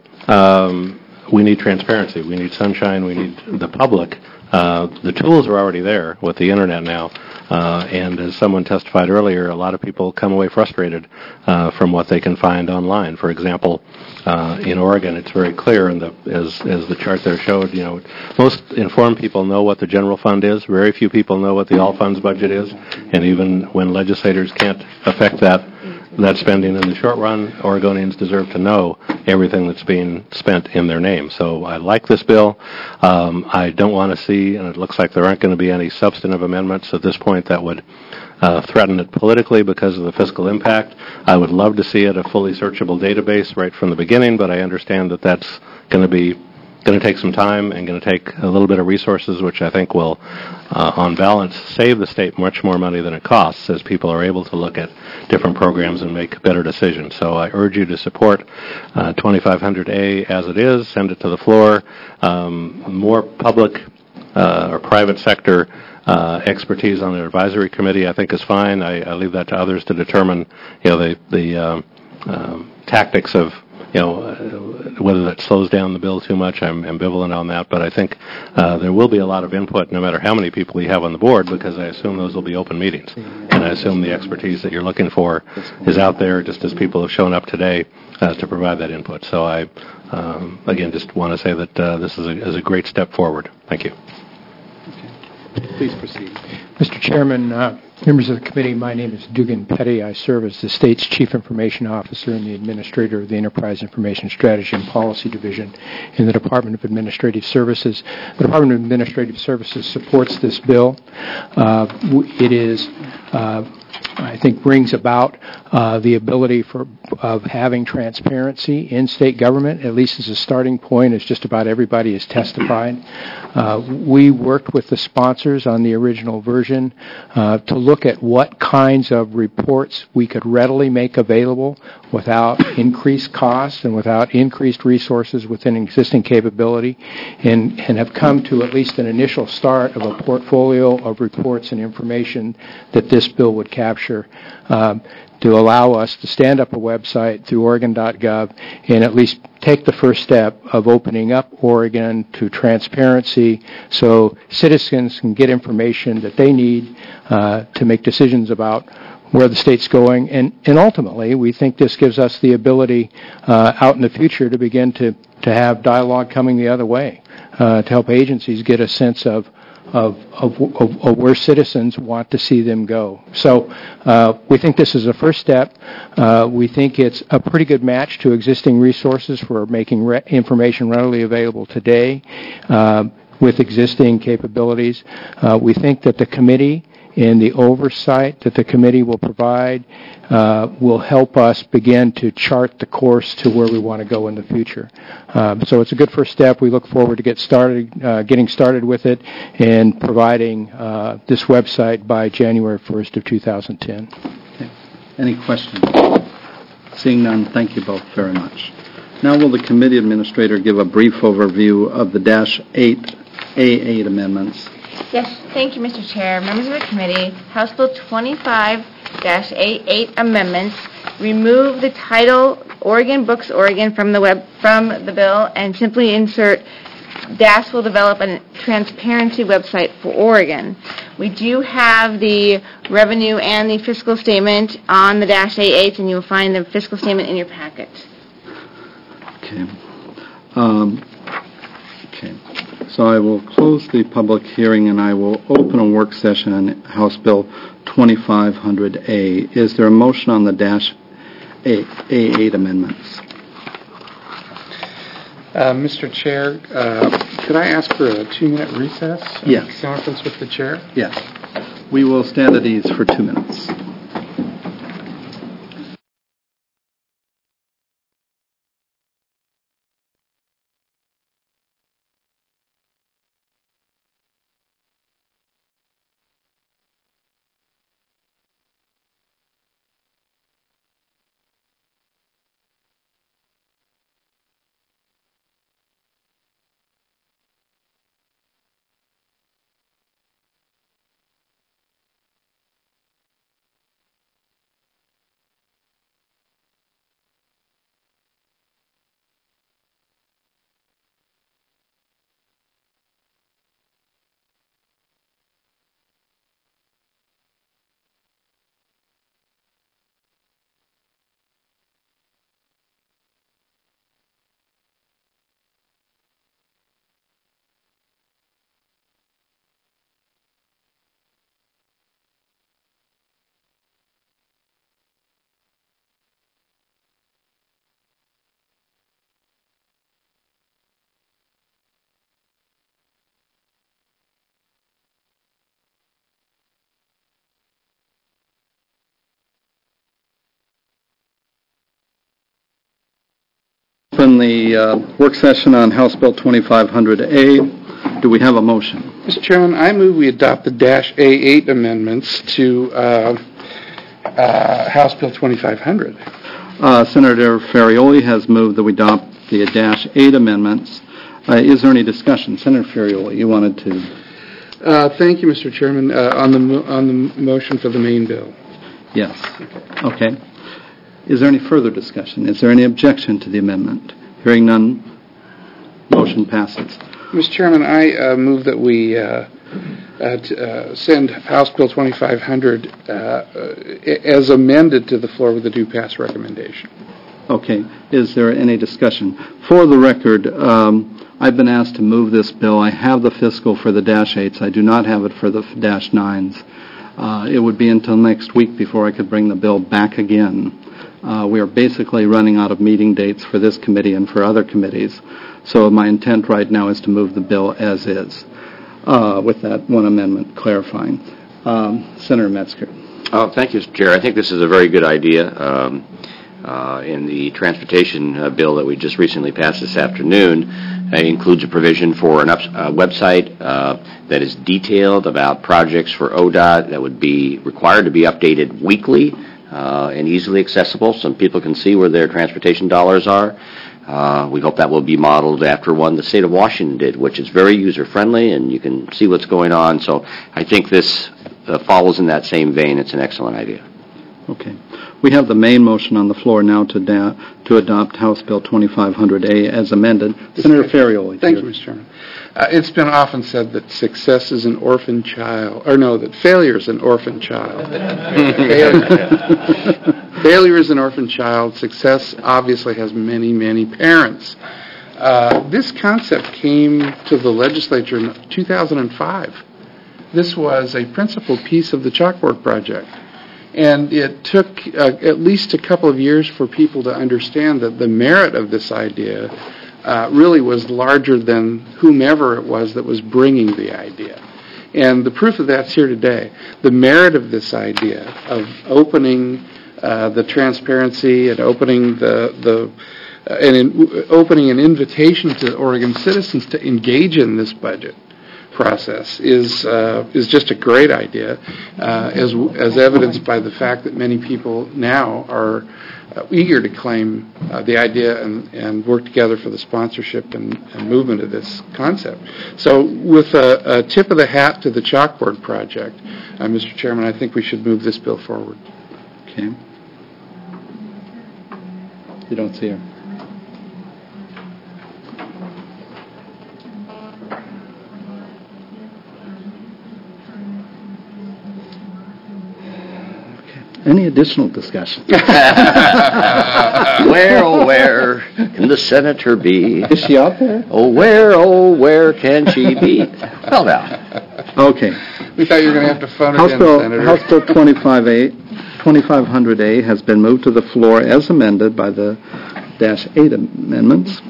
we need transparency. We need sunshine. We need the public. The tools are already there with the internet now, and as someone testified earlier, a lot of people come away frustrated from what they can find online. For example, in Oregon, it's very clear, and as the chart there showed, most informed people know what the general fund is. Very few people know what the all funds budget is, and even when legislators can't affect that spending in the short run, Oregonians deserve to know everything that's being spent in their name. So I like this bill. I don't want to see, and it looks like there aren't going to be any substantive amendments at this point that would threaten it politically because of the fiscal impact. I would love to see it a fully searchable database right from the beginning, but I understand that that's going to take some time and going to take a little bit of resources, which I think will, on balance, save the state much more money than it costs as people are able to look at different programs and make better decisions. So I urge you to support 2500A as it is. Send it to the floor. More public or private sector expertise on the advisory committee, I think, is fine. I leave that to others to determine, the tactics of, whether that slows down the bill too much. I'm ambivalent on that, but I think there will be a lot of input no matter how many people you have on the board, because I assume those will be open meetings. And I assume the expertise that you're looking for is out there, just as people have shown up today to provide that input. So I, again, just want to say that this is a great step forward. Thank you. Please proceed. Mr. Chairman, members of the committee, my name is Dugan Petty. I serve as the state's Chief Information Officer and the Administrator of the Enterprise Information Strategy and Policy Division in the Department of Administrative Services. The Department of Administrative Services supports this bill. It is, I think, brings about the ability of having transparency in state government, at least as a starting point, as just about everybody has testified. We worked with the sponsors on the original version to look at what kinds of reports we could readily make available without increased costs and without increased resources within existing capability, and have come to at least an initial start of a portfolio of reports and information that this bill would capture to allow us to stand up a website through Oregon.gov and at least take the first step of opening up Oregon to transparency so citizens can get information that they need to make decisions about where the state's going. And ultimately, we think this gives us the ability out in the future to begin to have dialogue coming the other way, to help agencies get a sense of where citizens want to see them go. So we think this is a first step. We think it's a pretty good match to existing resources for making information readily available today with existing capabilities. We think that the committee and the oversight that the committee will provide will help us begin to chart the course to where we want to go in the future. So it's a good first step. We look forward to getting started with it and providing this website by January 1st of 2010. Okay. Any questions? Seeing none, thank you both very much. Now will the committee administrator give a brief overview of the -8A8 amendments? Yes, thank you, Mr. Chair. Members of the committee, House Bill 25-88 amendments remove the title Oregon Books Oregon from the bill and simply insert DAS will develop a transparency website for Oregon. We do have the revenue and the fiscal statement on the -88, and you'll find the fiscal statement in your packet. Okay. So I will close the public hearing and I will open a work session on House Bill 2500A. Is there a motion on the -A8 amendments? Mr. Chair, could I ask for a 2-minute recess? Yes. Conference with the chair? Yes. We will stand at ease for 2 minutes. Open the work session on House Bill 2500A. Do we have a motion? Mr. Chairman, I move we adopt the -A8 amendments to House Bill 2500. Senator Ferrioli has moved that we adopt the -8 amendments. Is there any discussion? Senator Ferrioli, you wanted to... Thank you, Mr. Chairman. On the motion for the main bill. Yes. Okay. Is there any further discussion? Is there any objection to the amendment? Hearing none, motion passes. Mr. Chairman, I move that we send House Bill 2500 as amended to the floor with a due pass recommendation. Okay. Is there any discussion? For the record, I've been asked to move this bill. I have the fiscal for the -8s. I do not have it for the -9s. It would be until next week before I could bring the bill back again. We are basically running out of meeting dates for this committee and for other committees. So my intent right now is to move the bill as is, with that one amendment clarifying. Senator Metzger. Thank you, Mr. Chair. I think this is a very good idea. In the transportation bill that we just recently passed this afternoon, it includes a provision for a website that is detailed about projects for ODOT that would be required to be updated weekly and easily accessible so people can see where their transportation dollars are. We hope that will be modeled after one the state of Washington did, which is very user-friendly, and you can see what's going on. So I think this follows in that same vein. It's an excellent idea. Okay. We have the main motion on the floor now to adopt House Bill 2500A as amended. Senator Ferrioli. Thank you, Mr. Chairman. It's been often said that success is an orphan child, or no, that failure is an orphan child. Failure is an orphan child. Success obviously has many, many parents. This concept came to the legislature in 2005. This was a principal piece of the Chalkboard Project. And it took at least a couple of years for people to understand that the merit of this idea really was larger than whomever it was that was bringing the idea. And the proof of that's here today. The merit of this idea of opening the transparency and opening opening an invitation to Oregon citizens to engage in this budget process is just a great idea, as evidenced by the fact that many people now are eager to claim the idea and work together for the sponsorship and movement of this concept. So with a tip of the hat to the Chalkboard Project, Mr. Chairman, I think we should move this bill forward. Okay. You don't see her. Any additional discussion? Where, oh, where can the senator be? Is she out there? Oh, where can she be? Well, now. Okay. We thought you were going to have to phone House it in, Bill, Senator. House Bill 2500A has been moved to the floor as amended by the -8 amendments.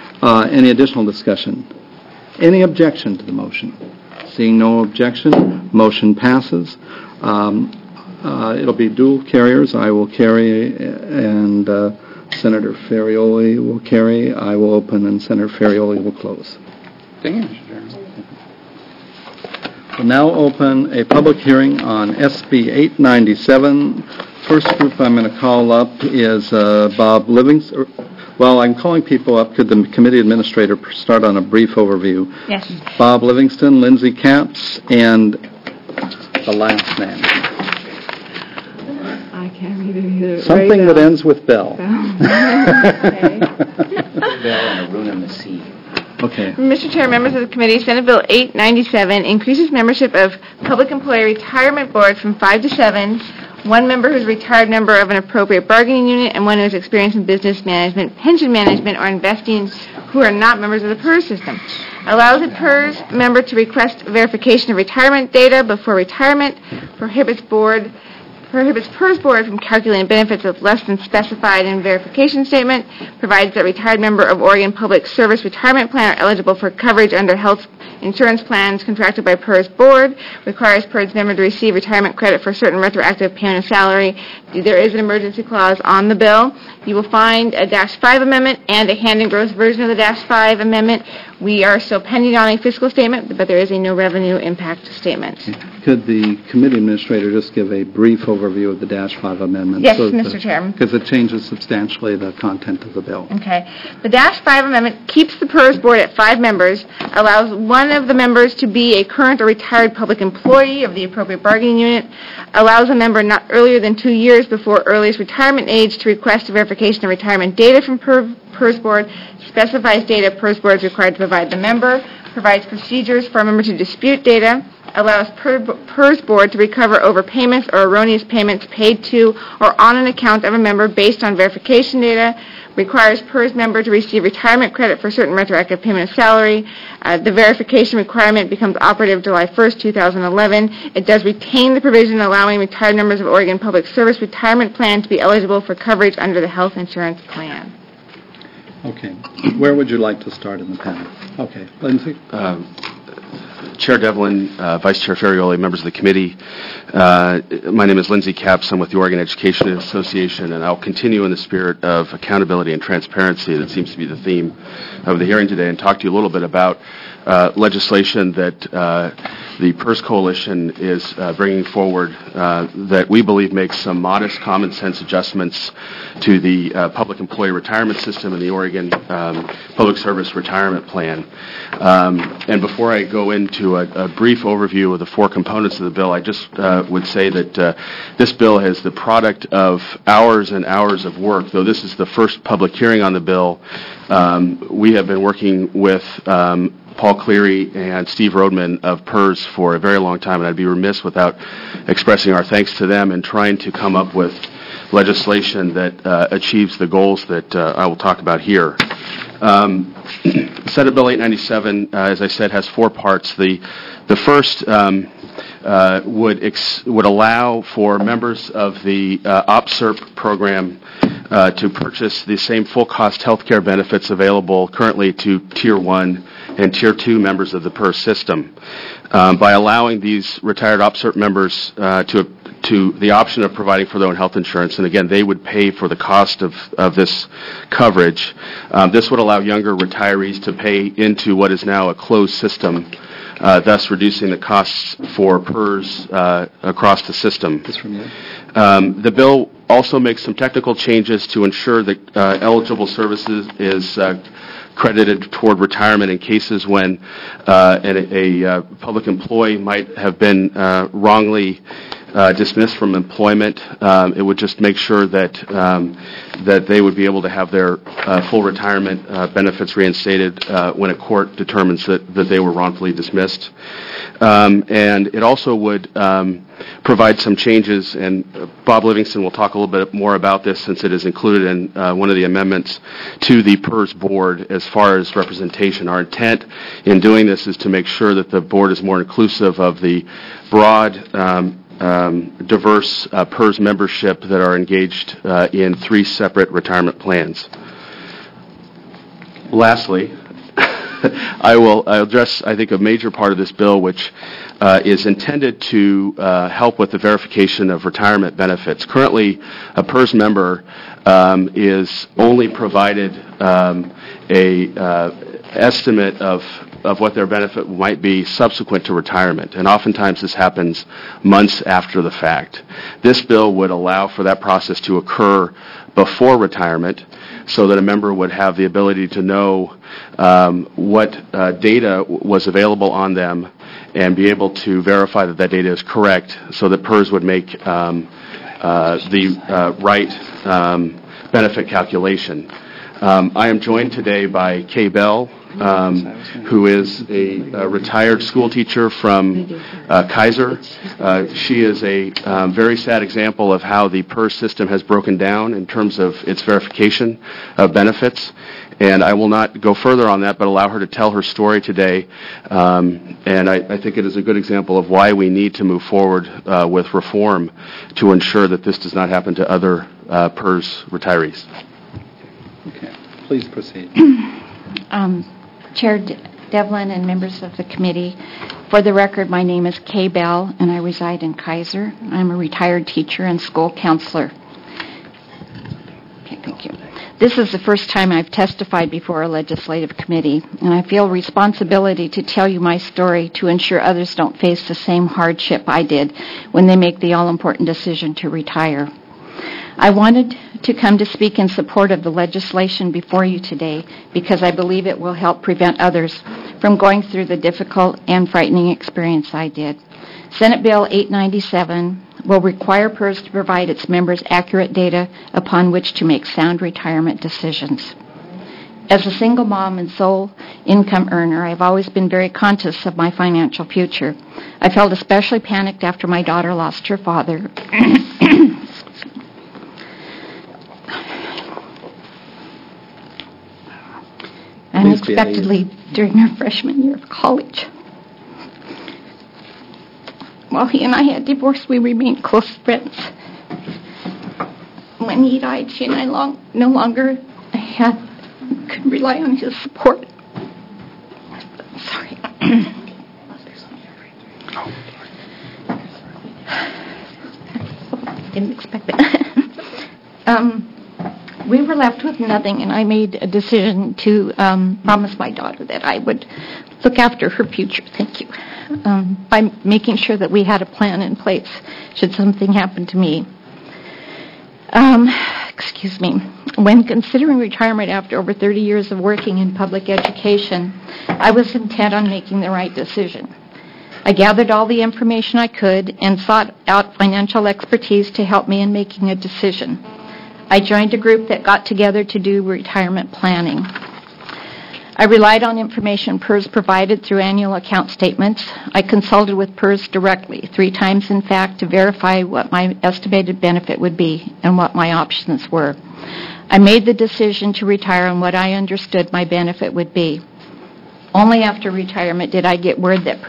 Any additional discussion? Any objection to the motion? Seeing no objection, Motion passes. It'll be dual carriers. I will carry, and Senator Ferrioli will carry. I will open, and Senator Ferrioli will close. Thank you, Mr. Chairman. We'll now open a public hearing on SB 897. First group I'm going to call up is Bob Livingston. Well, I'm calling people up. Could the committee administrator start on a brief overview? Yes. Bob Livingston, Lindsay Capps, and the last name. I can't read it either. Something that ends with Bell. Okay. Bell and Aruna Masih. Okay. Mr. Chair, members of the committee, Senate Bill 897 increases membership of public employee retirement boards from 5 to 7, one member who is a retired member of an appropriate bargaining unit, and one who has experience in business management, pension management, or investing who are not members of the PERS system. Allows a PERS member to request verification of retirement data before retirement, prohibits PERS board from calculating benefits of less than specified in verification statement, provides that retired member of Oregon Public Service Retirement Plan are eligible for coverage under health insurance plans contracted by PERS board, requires PERS member to receive retirement credit for certain retroactive payment of salary. There is an emergency clause on the bill. You will find a -5 amendment and a hand-engrossed version of the -5 amendment. We are still pending on a fiscal statement, but there is a no revenue impact statement. Could the committee administrator just give a brief overview of the -5 amendment? Yes, Mr. Chairman. Because it changes substantially the content of the bill. Okay. The -5 amendment keeps the PERS board at 5 members, allows one of the members to be a current or retired public employee of the appropriate bargaining unit, allows a member not earlier than 2 years before earliest retirement age to request a verification of retirement data from PERS board, specifies data PERS board is required to provide the member, provides procedures for a member to dispute data, allows PERS board to recover overpayments or erroneous payments paid to or on an account of a member based on verification data, requires PERS member to receive retirement credit for certain retroactive payment of salary. The verification requirement becomes operative July 1st, 2011. It does retain the provision allowing retired members of Oregon Public Service Retirement Plan to be eligible for coverage under the health insurance plan. Okay. Where would you like to start in the panel? Okay. Lindsay? Chair Devlin, Vice Chair Ferrioli, members of the committee. My name is Lindsay Capps. I'm with the Oregon Education Association, and I'll continue in the spirit of accountability and transparency that seems to be the theme of the hearing today and talk to you a little bit about legislation that the PERS Coalition is bringing forward that we believe makes some modest common sense adjustments to the public employee retirement system and the Oregon Public Service Retirement Plan. And before I go into a brief overview of the 4 components of the bill, I just would say that this bill is the product of hours and hours of work. Though this is the first public hearing on the bill, we have been working with Paul Cleary and Steve Rodman of PERS for a very long time, and I'd be remiss without expressing our thanks to them and trying to come up with legislation that achieves the goals that I will talk about here. Senate Bill 897, as I said, has 4 parts. The first would allow for members of the OPSERP program to purchase the same full-cost health care benefits available currently to Tier 1 and Tier 2 members of the PERS system. By allowing these retired OPSERP members to the option of providing for their own health insurance, and again, they would pay for the cost of this coverage. This would allow younger retirees to pay into what is now a closed system, thus reducing the costs for PERS across the system. The bill also makes some technical changes to ensure that eligible services is credited toward retirement in cases when a public employee might have been wrongly dismissed from employment. It would just make sure that they would be able to have their full retirement benefits reinstated when a court determines that they were wrongfully dismissed. And it also would provide some changes, and Bob Livingston will talk a little bit more about this since it is included in one of the amendments to the PERS board as far as representation. Our intent in doing this is to make sure that the board is more inclusive of the broad diverse PERS membership that are engaged in 3 separate retirement plans. Lastly, I'll address, I think, a major part of this bill, which is intended to help with the verification of retirement benefits. Currently, a PERS member is only provided a estimate of what their benefit might be subsequent to retirement, and oftentimes this happens months after the fact. This bill would allow for that process to occur before retirement, so that a member would have the ability to know what data was available on them and be able to verify that that data is correct, so that PERS would make the right benefit calculation. I am joined today by Kay Bell, who is a retired school teacher from Kaiser. She is a very sad example of how the PERS system has broken down in terms of its verification of benefits. And I will not go further on that, but allow her to tell her story today. And I think it is a good example of why we need to move forward with reform to ensure that this does not happen to other PERS retirees. Okay, please proceed. Chair Devlin and members of the committee, for the record, my name is Kay Bell, and I reside in Kaiser. I'm a retired teacher and school counselor. Okay, thank you. This is the first time I've testified before a legislative committee, and I feel responsibility to tell you my story to ensure others don't face the same hardship I did when they make the all-important decision to retire. I wanted to come to speak in support of the legislation before you today because I believe it will help prevent others from going through the difficult and frightening experience I did. Senate Bill 897 will require PERS to provide its members accurate data upon which to make sound retirement decisions. As a single mom and sole income earner, I've always been very conscious of my financial future. I felt especially panicked after my daughter lost her father. Unexpectedly during her freshman year of college. While he and I had divorced, we remained close friends. When he died, she and I no longer could rely on his support. Sorry. Didn't expect that. We were left with nothing, and I made a decision to promise my daughter that I would look after her future. Thank you. By making sure that we had a plan in place should something happen to me. Excuse me. When considering retirement after over 30 years of working in public education, I was intent on making the right decision. I gathered all the information I could and sought out financial expertise to help me in making a decision. I joined a group that got together to do retirement planning. I relied on information PERS provided through annual account statements. I consulted with PERS directly, 3 times in fact, to verify what my estimated benefit would be and what my options were. I made the decision to retire on what I understood my benefit would be. Only after retirement did I get word that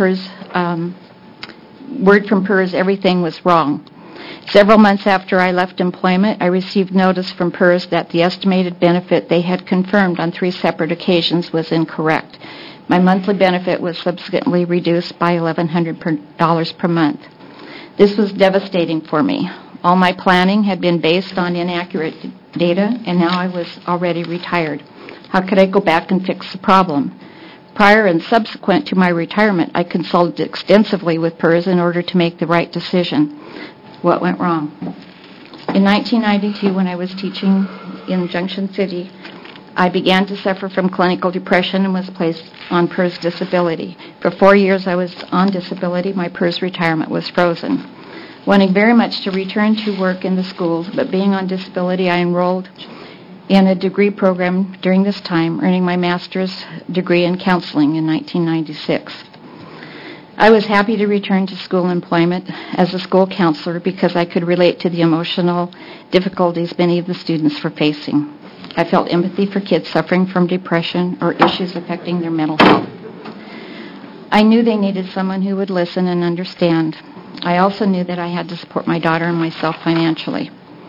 word from PERS everything was wrong. Several months after I left employment, I received notice from PERS that the estimated benefit they had confirmed on 3 separate occasions was incorrect. My monthly benefit was subsequently reduced by $1,100 per month. This was devastating for me. All my planning had been based on inaccurate data, and now I was already retired. How could I go back and fix the problem? Prior and subsequent to my retirement, I consulted extensively with PERS in order to make the right decision. What went wrong? In 1992, when I was teaching in Junction City, I began to suffer from clinical depression and was placed on PERS disability. For 4 years I was on disability. My PERS retirement was frozen. Wanting very much to return to work in the schools, but being on disability, I enrolled in a degree program during this time, earning my master's degree in counseling in 1996. I was happy to return to school employment as a school counselor because I could relate to the emotional difficulties many of the students were facing. I felt empathy for kids suffering from depression or issues affecting their mental health. I knew they needed someone who would listen and understand. I also knew that I had to support my daughter and myself financially.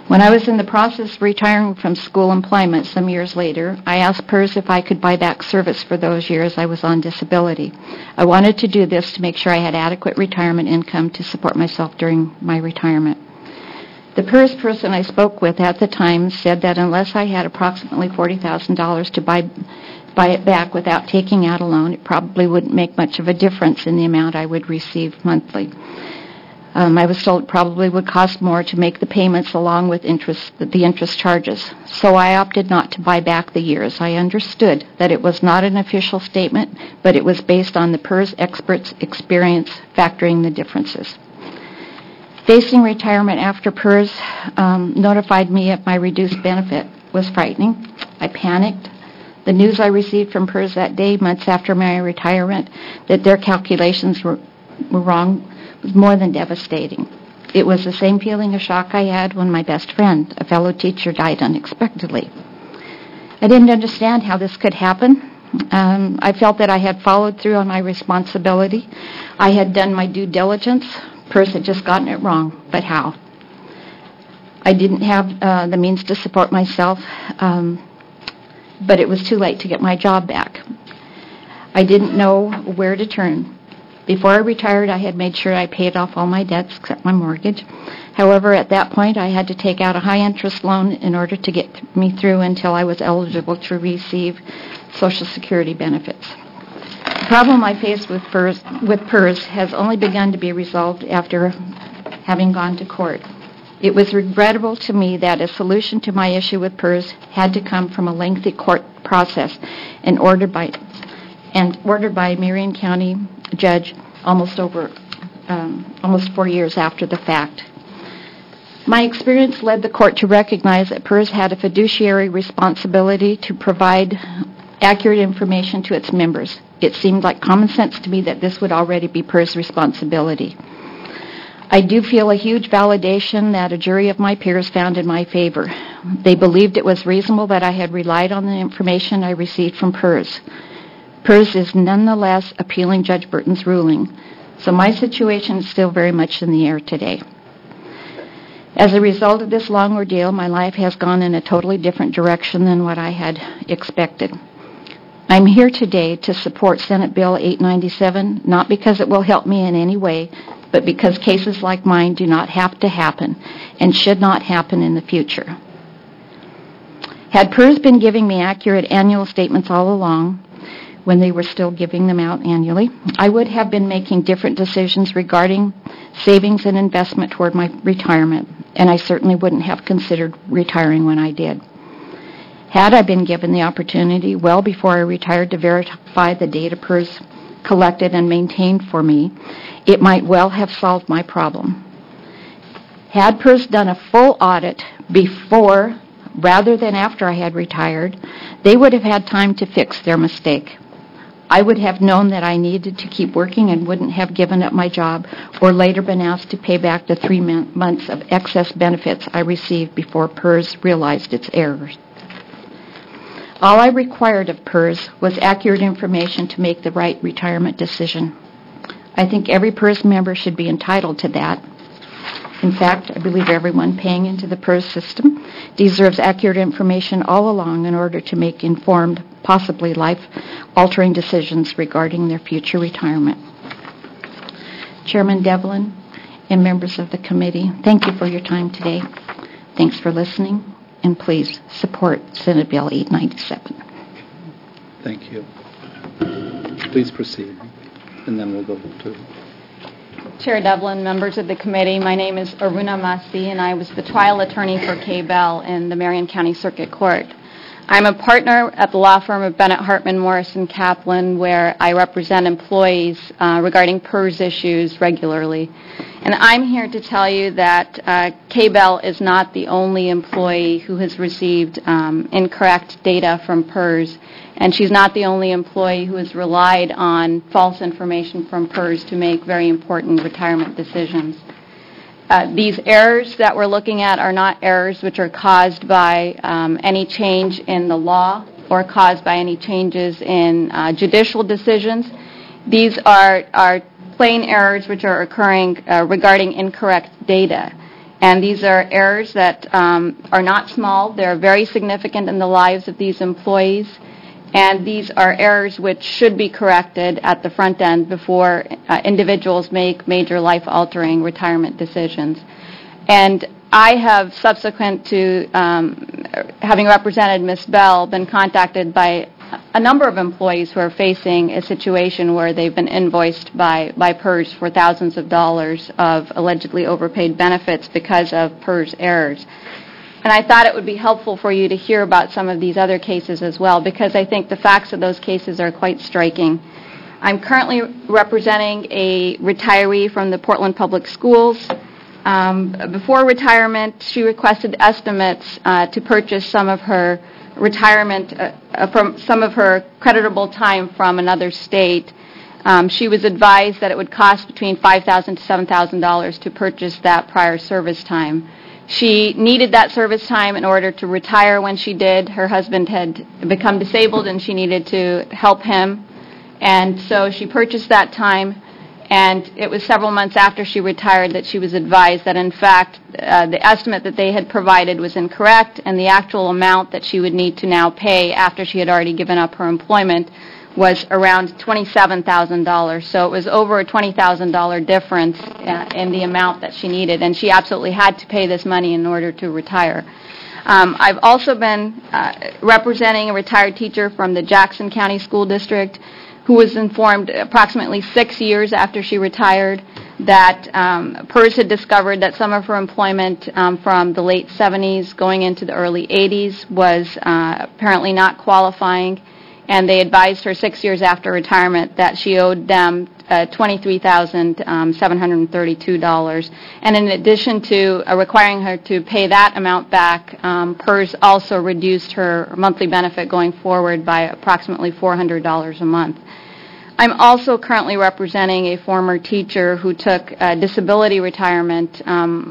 When I was in the process of retiring from school employment some years later, I asked PERS if I could buy back service for those years I was on disability. I wanted to do this to make sure I had adequate retirement income to support myself during my retirement. The PERS person I spoke with at the time said that unless I had approximately $40,000 to buy it back without taking out a loan, it probably wouldn't make much of a difference in the amount I would receive monthly. I was told it probably would cost more to make the payments along with the interest charges. So I opted not to buy back the years. I understood that it was not an official statement, but it was based on the PERS experts' experience factoring the differences. Facing retirement after PERS notified me of my reduced benefit was frightening. I panicked. The news I received from PERS that day, months after my retirement, that their calculations were wrong, was more than devastating. It was the same feeling of shock I had when my best friend, a fellow teacher, died unexpectedly. I didn't understand how this could happen. I felt that I had followed through on my responsibility. I had done my due diligence. PERS had just gotten it wrong, but how? I didn't have the means to support myself, but it was too late to get my job back. I didn't know where to turn. Before I retired, I had made sure I paid off all my debts except my mortgage. However, at that point, I had to take out a high-interest loan in order to get me through until I was eligible to receive Social Security benefits. The problem I faced with PERS has only begun to be resolved after having gone to court. It was regrettable to me that a solution to my issue with PERS had to come from a lengthy court process and ordered by Marion County judge almost 4 years after the fact. My experience led the court to recognize that PERS had a fiduciary responsibility to provide accurate information to its members. It seemed like common sense to me that this would already be PERS' responsibility. I do feel a huge validation that a jury of my peers found in my favor. They believed it was reasonable that I had relied on the information I received from PERS. PERS is nonetheless appealing Judge Burton's ruling, so my situation is still very much in the air today. As a result of this long ordeal, my life has gone in a totally different direction than what I had expected. I'm here today to support Senate Bill 897, not because it will help me in any way, but because cases like mine do not have to happen and should not happen in the future. Had PERS been giving me accurate annual statements all along, when they were still giving them out annually, I would have been making different decisions regarding savings and investment toward my retirement, and I certainly wouldn't have considered retiring when I did. Had I been given the opportunity well before I retired to verify the data PERS collected and maintained for me, it might well have solved my problem. Had PERS done a full audit before rather than after I had retired, they would have had time to fix their mistake. I would have known that I needed to keep working and wouldn't have given up my job or later been asked to pay back the 3 months of excess benefits I received before PERS realized its errors. All I required of PERS was accurate information to make the right retirement decision. I think every PERS member should be entitled to that. In fact, I believe everyone paying into the PERS system deserves accurate information all along in order to make informed, possibly life-altering decisions regarding their future retirement. Chairman Devlin and members of the committee, thank you for your time today. Thanks for listening, and please support Senate Bill 897. Thank you. Please proceed, and then we'll go to... Chair Devlin, members of the committee, my name is Aruna Masi, and I was the trial attorney for Kay Bell in the Marion County Circuit Court. I'm a partner at the law firm of Bennett Hartman Morrison Kaplan, where I represent employees regarding PERS issues regularly. And I'm here to tell you that Kay Bell is not the only employee who has received incorrect data from PERS, and she's not the only employee who has relied on false information from PERS to make very important retirement decisions. These errors that we're looking at are not errors which are caused by any change in the law or caused by any changes in judicial decisions. These are plain errors which are occurring regarding incorrect data. And these are errors that are not small. They're very significant in the lives of these employees. And these are errors which should be corrected at the front end before individuals make major life-altering retirement decisions. And I have, subsequent to having represented Ms. Bell, been contacted by a number of employees who are facing a situation where they've been invoiced by PERS for thousands of dollars of allegedly overpaid benefits because of PERS errors. And I thought it would be helpful for you to hear about some of these other cases as well, because I think the facts of those cases are quite striking. I'm currently representing a retiree from the Portland Public Schools. Before retirement, she requested estimates to purchase some of her retirement, from some of her creditable time from another state. She was advised that it would cost between $5,000 to $7,000 to purchase that prior service time. She needed that service time in order to retire when she did. Her husband had become disabled and she needed to help him. And so she purchased that time, and it was several months after she retired that she was advised that, in fact, the estimate that they had provided was incorrect, and the actual amount that she would need to now pay after she had already given up her employment was around $27,000. So it was over a $20,000 difference in the amount that she needed, and she absolutely had to pay this money in order to retire. I've also been representing a retired teacher from the Jackson County School District who was informed approximately 6 years after she retired that PERS had discovered that some of her employment from the late 70s going into the early 80s was apparently not qualifying, and they advised her 6 years after retirement that she owed them $23,732. And in addition to requiring her to pay that amount back, PERS also reduced her monthly benefit going forward by approximately $400 a month. I'm also currently representing a former teacher who took disability retirement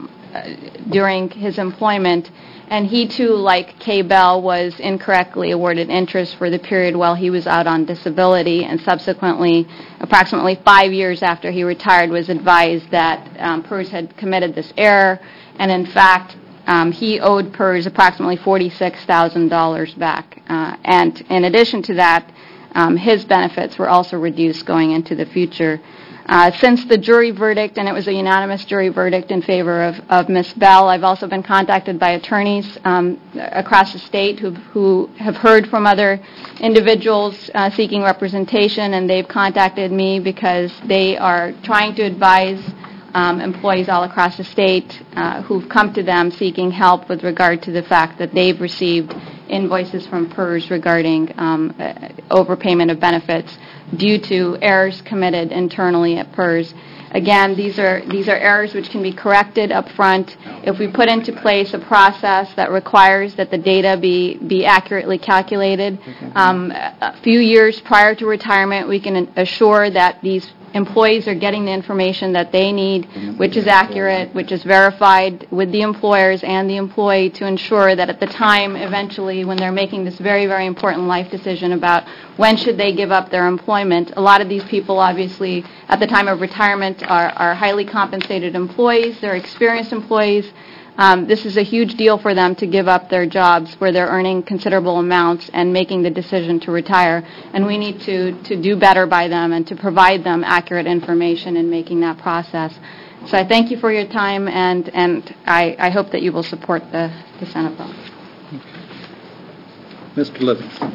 during his employment, and he too, like Kay Bell, was incorrectly awarded interest for the period while he was out on disability, and subsequently, approximately 5 years after he retired, was advised that PERS had committed this error, and in fact, he owed PERS approximately $46,000 back. And in addition to that, his benefits were also reduced going into the future. Since the jury verdict, and it was a unanimous jury verdict in favor of Ms. Bell, I've also been contacted by attorneys across the state who have heard from other individuals seeking representation, and they've contacted me because they are trying to advise employees all across the state who've come to them seeking help with regard to the fact that they've received invoices from PERS regarding overpayment of benefits due to errors committed internally at PERS. Again, these are errors which can be corrected up front if we put into place a process that requires that the data be accurately calculated. A few years prior to retirement, we can assure that these employees are getting the information that they need, which is accurate, which is verified with the employers and the employee, to ensure that at the time, eventually, when they're making this very, very important life decision about when should they give up their employment, a lot of these people, obviously, at the time of retirement are highly compensated employees, they're experienced employees. This is a huge deal for them to give up their jobs where they're earning considerable amounts and making the decision to retire. And we need to do better by them and to provide them accurate information in making that process. So I thank you for your time, and I hope that you will support the Senate bill. Mr. Livingston.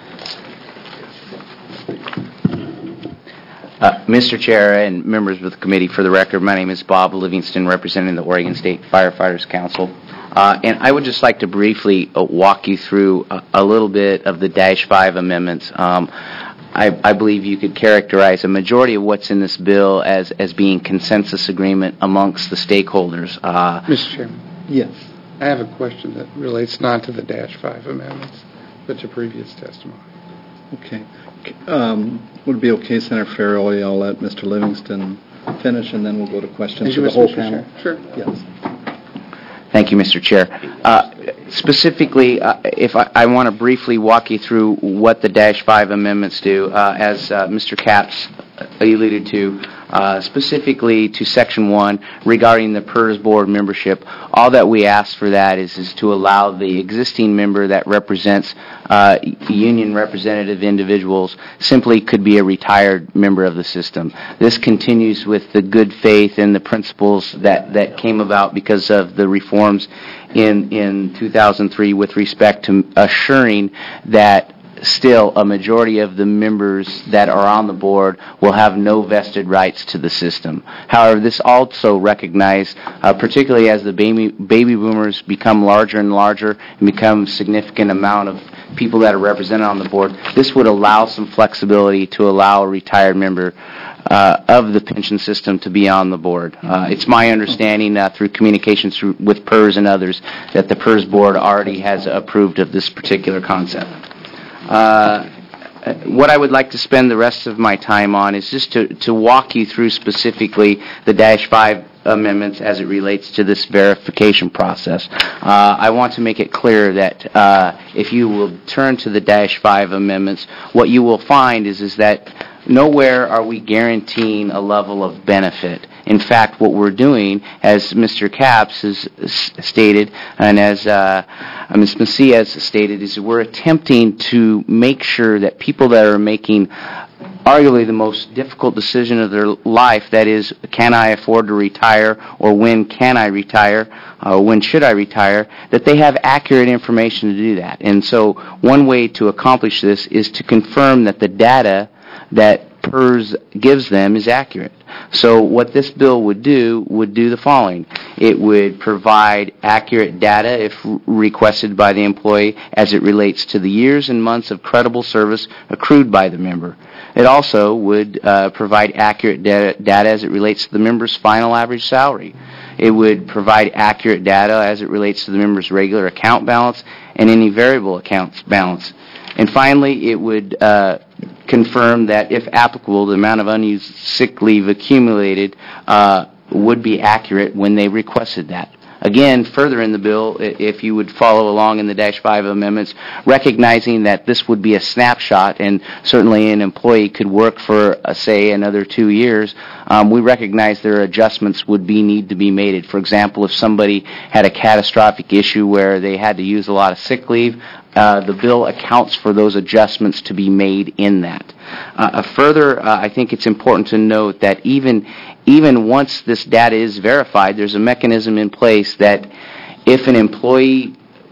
Mr. Chair and members of the committee, for the record, my name is Bob Livingston, representing the Oregon State Firefighters Council. And I would just like to briefly walk you through a little bit of the -5 amendments. I believe you could characterize a majority of what's in this bill as being consensus agreement amongst the stakeholders. Mr. Chairman. Yes. I have a question that relates not to the -5 amendments, but to previous testimony. Okay. Would it be okay, Senator Farrelly? I'll let Mr. Livingston finish, and then we'll go to questions for the whole panel. Sure. Yes. Thank you, Mr. Chair. Specifically, if I want to briefly walk you through what the -5 amendments do, as Mr. Capps alluded to, specifically to Section 1 regarding the PERS board membership. All that we ask for that is to allow the existing member that represents union representative individuals simply could be a retired member of the system. This continues with the good faith and the principles that came about because of the reforms in 2003 with respect to assuring that still a majority of the members that are on the board will have no vested rights to the system. However, this also recognized, particularly as the baby boomers become larger and larger and become a significant amount of people that are represented on the board, this would allow some flexibility to allow a retired member of the pension system to be on the board. It's my understanding through communications with PERS and others that the PERS board already has approved of this particular concept. What I would like to spend the rest of my time on is just to walk you through specifically the Dash 5 amendments as it relates to this verification process. I want to make it clear that if you will turn to the Dash 5 amendments, what you will find is that nowhere are we guaranteeing a level of benefit. In fact, what we're doing, as Mr. Capps has stated, and as Ms. Macias stated, is we're attempting to make sure that people that are making arguably the most difficult decision of their life, that is, can I afford to retire, or when can I retire, or when should I retire, that they have accurate information to do that. And so one way to accomplish this is to confirm that the data that PERS gives them is accurate. So what this bill would do the following. It would provide accurate data if requested by the employee as it relates to the years and months of credible service accrued by the member. It also would provide accurate data as it relates to the member's final average salary. It would provide accurate data as it relates to the member's regular account balance and any variable accounts balance. And finally, it would confirm that, if applicable, the amount of unused sick leave accumulated would be accurate when they requested that. Again, further in the bill, if you would follow along in the Dash 5 amendments, recognizing that this would be a snapshot and certainly an employee could work for, say, another 2 years, we recognize there are adjustments would need to be made. For example, if somebody had a catastrophic issue where they had to use a lot of sick leave, the bill accounts for those adjustments to be made in that. Further, I think it's important to note that even once this data is verified, there's a mechanism in place that if an employee,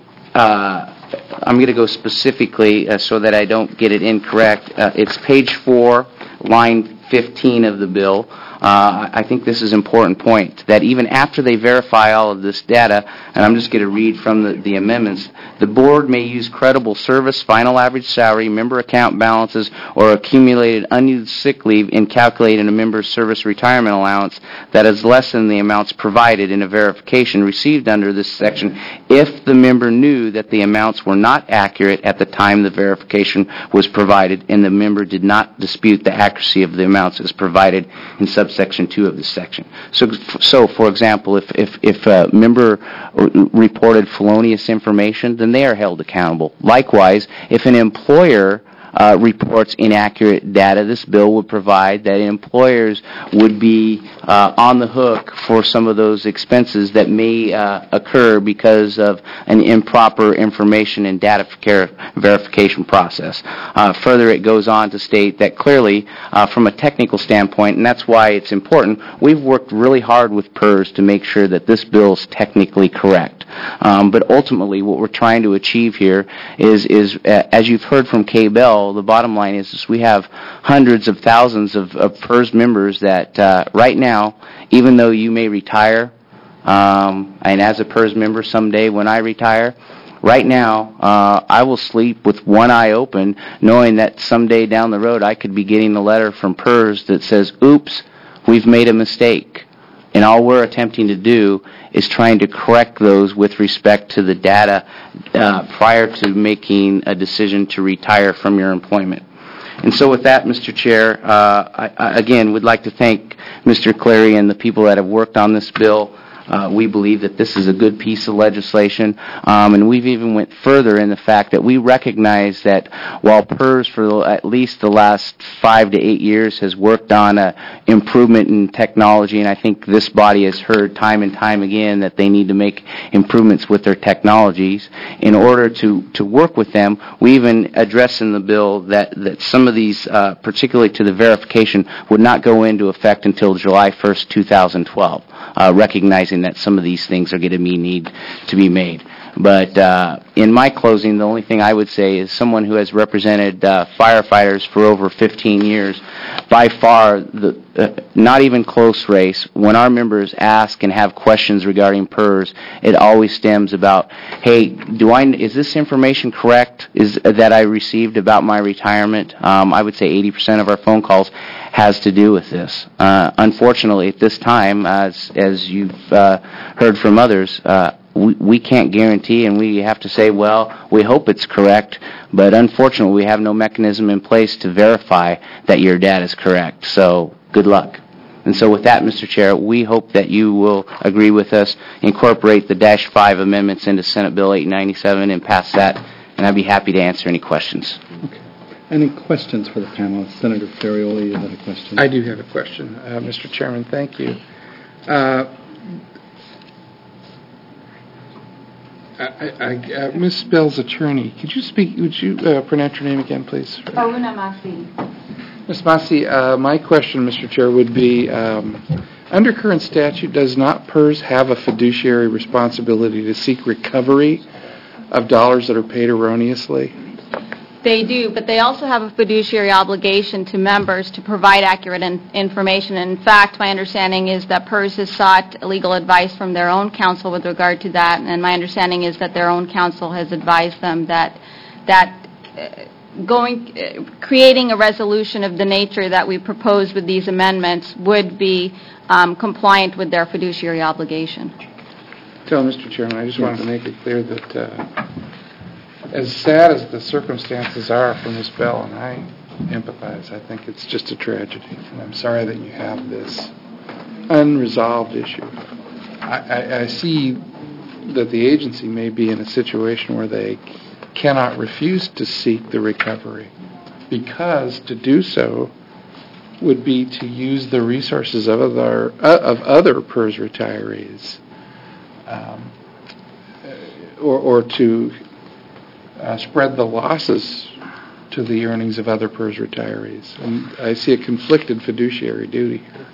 I'm going to go specifically so that I don't get it incorrect, it's page 4, line 15 of the bill. I think this is an important point, that even after they verify all of this data, and I'm just going to read from the amendments, the board may use credible service, final average salary, member account balances, or accumulated unused sick leave in calculating a member's service retirement allowance that is less than the amounts provided in a verification received under this section if the member knew that the amounts were not accurate at the time the verification was provided and the member did not dispute the accuracy of the amounts as provided in subsection 2 of this section. So for example, if a member reported felonious information, then they are held accountable. Likewise, if an employer reports inaccurate data, this bill would provide that employers would be on the hook for some of those expenses that may occur because of an improper information and data verification process. Further, it goes on to state that clearly, from a technical standpoint, and that's why it's important, we've worked really hard with PERS to make sure that this bill is technically correct. But ultimately, what we're trying to achieve here is as you've heard from Kay Bell, the bottom line is we have hundreds of thousands of PERS members that right now, even though you may retire, and as a PERS member someday when I retire, right now I will sleep with one eye open, knowing that someday down the road I could be getting a letter from PERS that says, oops, we've made a mistake. And all we're attempting to do is trying to correct those with respect to the data prior to making a decision to retire from your employment. And so with that, Mr. Chair, I again would like to thank Mr. Clary and the people that have worked on this bill. We believe that this is a good piece of legislation, and we've even went further in the fact that we recognize that while PERS for at least the last 5 to 8 years has worked on improvement in technology, and I think this body has heard time and time again that they need to make improvements with their technologies. In order to work with them, we even address in the bill that some of these, particularly to the verification, would not go into effect until July 1st, 2012, recognizing that some of these things are going to need to be made. But in my closing, the only thing I would say is someone who has represented firefighters for over 15 years, by far, not even close race, when our members ask and have questions regarding PERS, it always stems about, hey, is this information correct that I received about my retirement? I would say 80% of our phone calls has to do with this. Unfortunately, at this time, as you've heard from others, we can't guarantee, and we have to say, well, we hope it's correct, but unfortunately we have no mechanism in place to verify that your data is correct. So good luck. And so with that, Mr. Chair, we hope that you will agree with us, incorporate the -5 amendments into Senate Bill 897 and pass that, and I'd be happy to answer any questions. Okay. Any questions for the panelists? Senator Ferrioli, you had a question. I do have a question, Mr. Chairman. Thank you. Ms. Bell's attorney, would you pronounce your name again, please? Aruna Masi. Ms. Masi, my question, Mr. Chair, would be, under current statute, does not PERS have a fiduciary responsibility to seek recovery of dollars that are paid erroneously? They do, but they also have a fiduciary obligation to members to provide accurate information. In fact, my understanding is that PERS has sought legal advice from their own counsel with regard to that, and my understanding is that their own counsel has advised them that creating a resolution of the nature that we propose with these amendments would be compliant with their fiduciary obligation. So, Mr. Chairman, I just wanted to make it clear that as sad as the circumstances are for Ms. Bell, and I empathize, I think it's just a tragedy, and I'm sorry that you have this unresolved issue. I see that the agency may be in a situation where they cannot refuse to seek the recovery, because to do so would be to use the resources of other PERS retirees, or to spread the losses to the earnings of other PERS retirees. And I see a conflicted fiduciary duty here.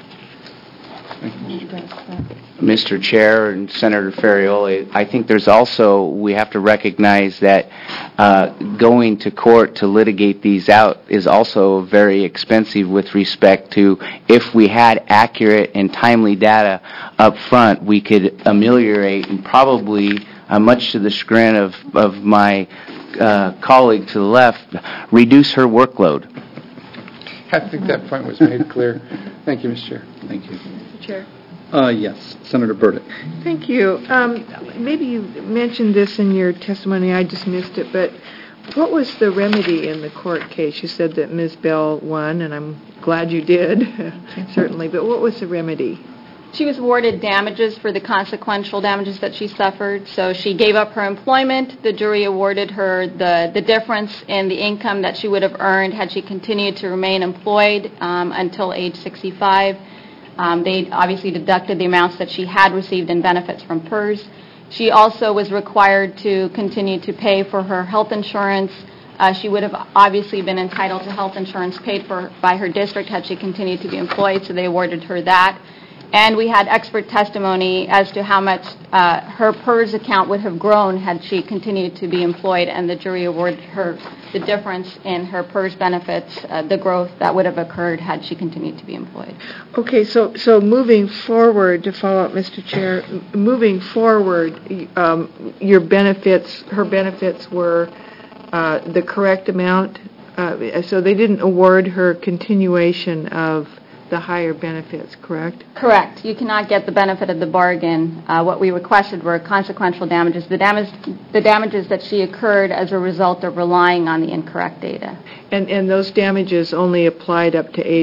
Mr. Chair and Senator Ferrioli, I think we have to recognize that going to court to litigate these out is also very expensive with respect to, if we had accurate and timely data up front, we could ameliorate and probably, much to the chagrin of my colleague to the left, reduce her workload. I think that point was made clear. Thank you, Mr. Chair. Thank you. Mr. Chair. Yes, Senator Burdick. Thank you. Maybe you mentioned this in your testimony, I just missed it, but what was the remedy in the court case? You said that Ms. Bell won, and I'm glad you did, certainly, but what was the remedy? She was awarded damages for the consequential damages that she suffered. So she gave up her employment. The jury awarded her the difference in the income that she would have earned had she continued to remain employed until age 65. They obviously deducted the amounts that she had received in benefits from PERS. She also was required to continue to pay for her health insurance. She would have obviously been entitled to health insurance paid for by her district had she continued to be employed, so they awarded her that. And we had expert testimony as to how much her PERS account would have grown had she continued to be employed, and the jury awarded her the difference in her PERS benefits, the growth that would have occurred had she continued to be employed. Okay, so moving forward, to follow up, Mr. Chair, moving forward, her benefits were the correct amount, so they didn't award her continuation of the higher benefits, correct? Correct. You cannot get the benefit of the bargain. What we requested were consequential damages, the damages that she incurred as a result of relying on the incorrect data. And those damages only applied up to age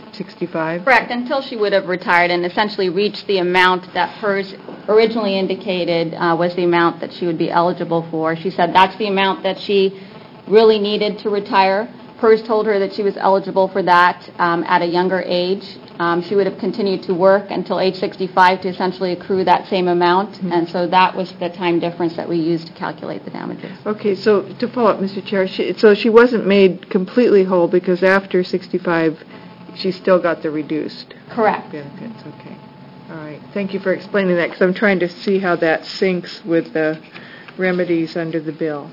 65? Correct, until she would have retired and essentially reached the amount that PERS originally indicated was the amount that she would be eligible for. She said that's the amount that she really needed to retire. PERS told her that she was eligible for that at a younger age. She would have continued to work until age 65 to essentially accrue that same amount, and so that was the time difference that we used to calculate the damages. Okay, so to follow up, Mr. Chair, so she wasn't made completely whole because after 65, she still got the reduced Correct. benefits. Okay. All right. Thank you for explaining that because I'm trying to see how that syncs with the remedies under the bill.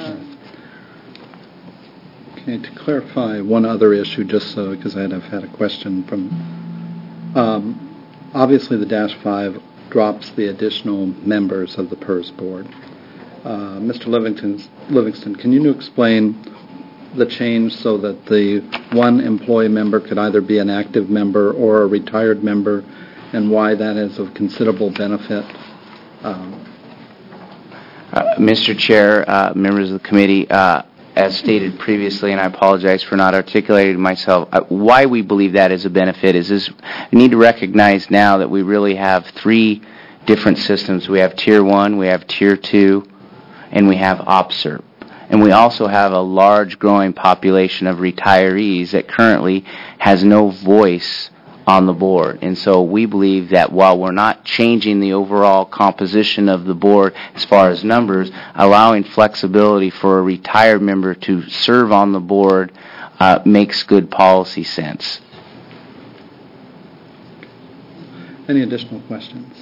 Okay, to clarify one other issue, just so, because I've had a question from, obviously the Dash 5 drops the additional members of the PERS board. Mr. Livingston, can you explain the change so that the one employee member could either be an active member or a retired member, and why that is of considerable benefit? Mr. Chair, members of the committee, as stated previously, and I apologize for not articulating myself, why we believe that is a benefit is we need to recognize now that we really have three different systems. We have Tier 1, we have Tier 2, and we have OPSERP. And we also have a large growing population of retirees that currently has no voice on the board. And so we believe that while we're not changing the overall composition of the board as far as numbers, allowing flexibility for a retired member to serve on the board makes good policy sense. Any additional questions?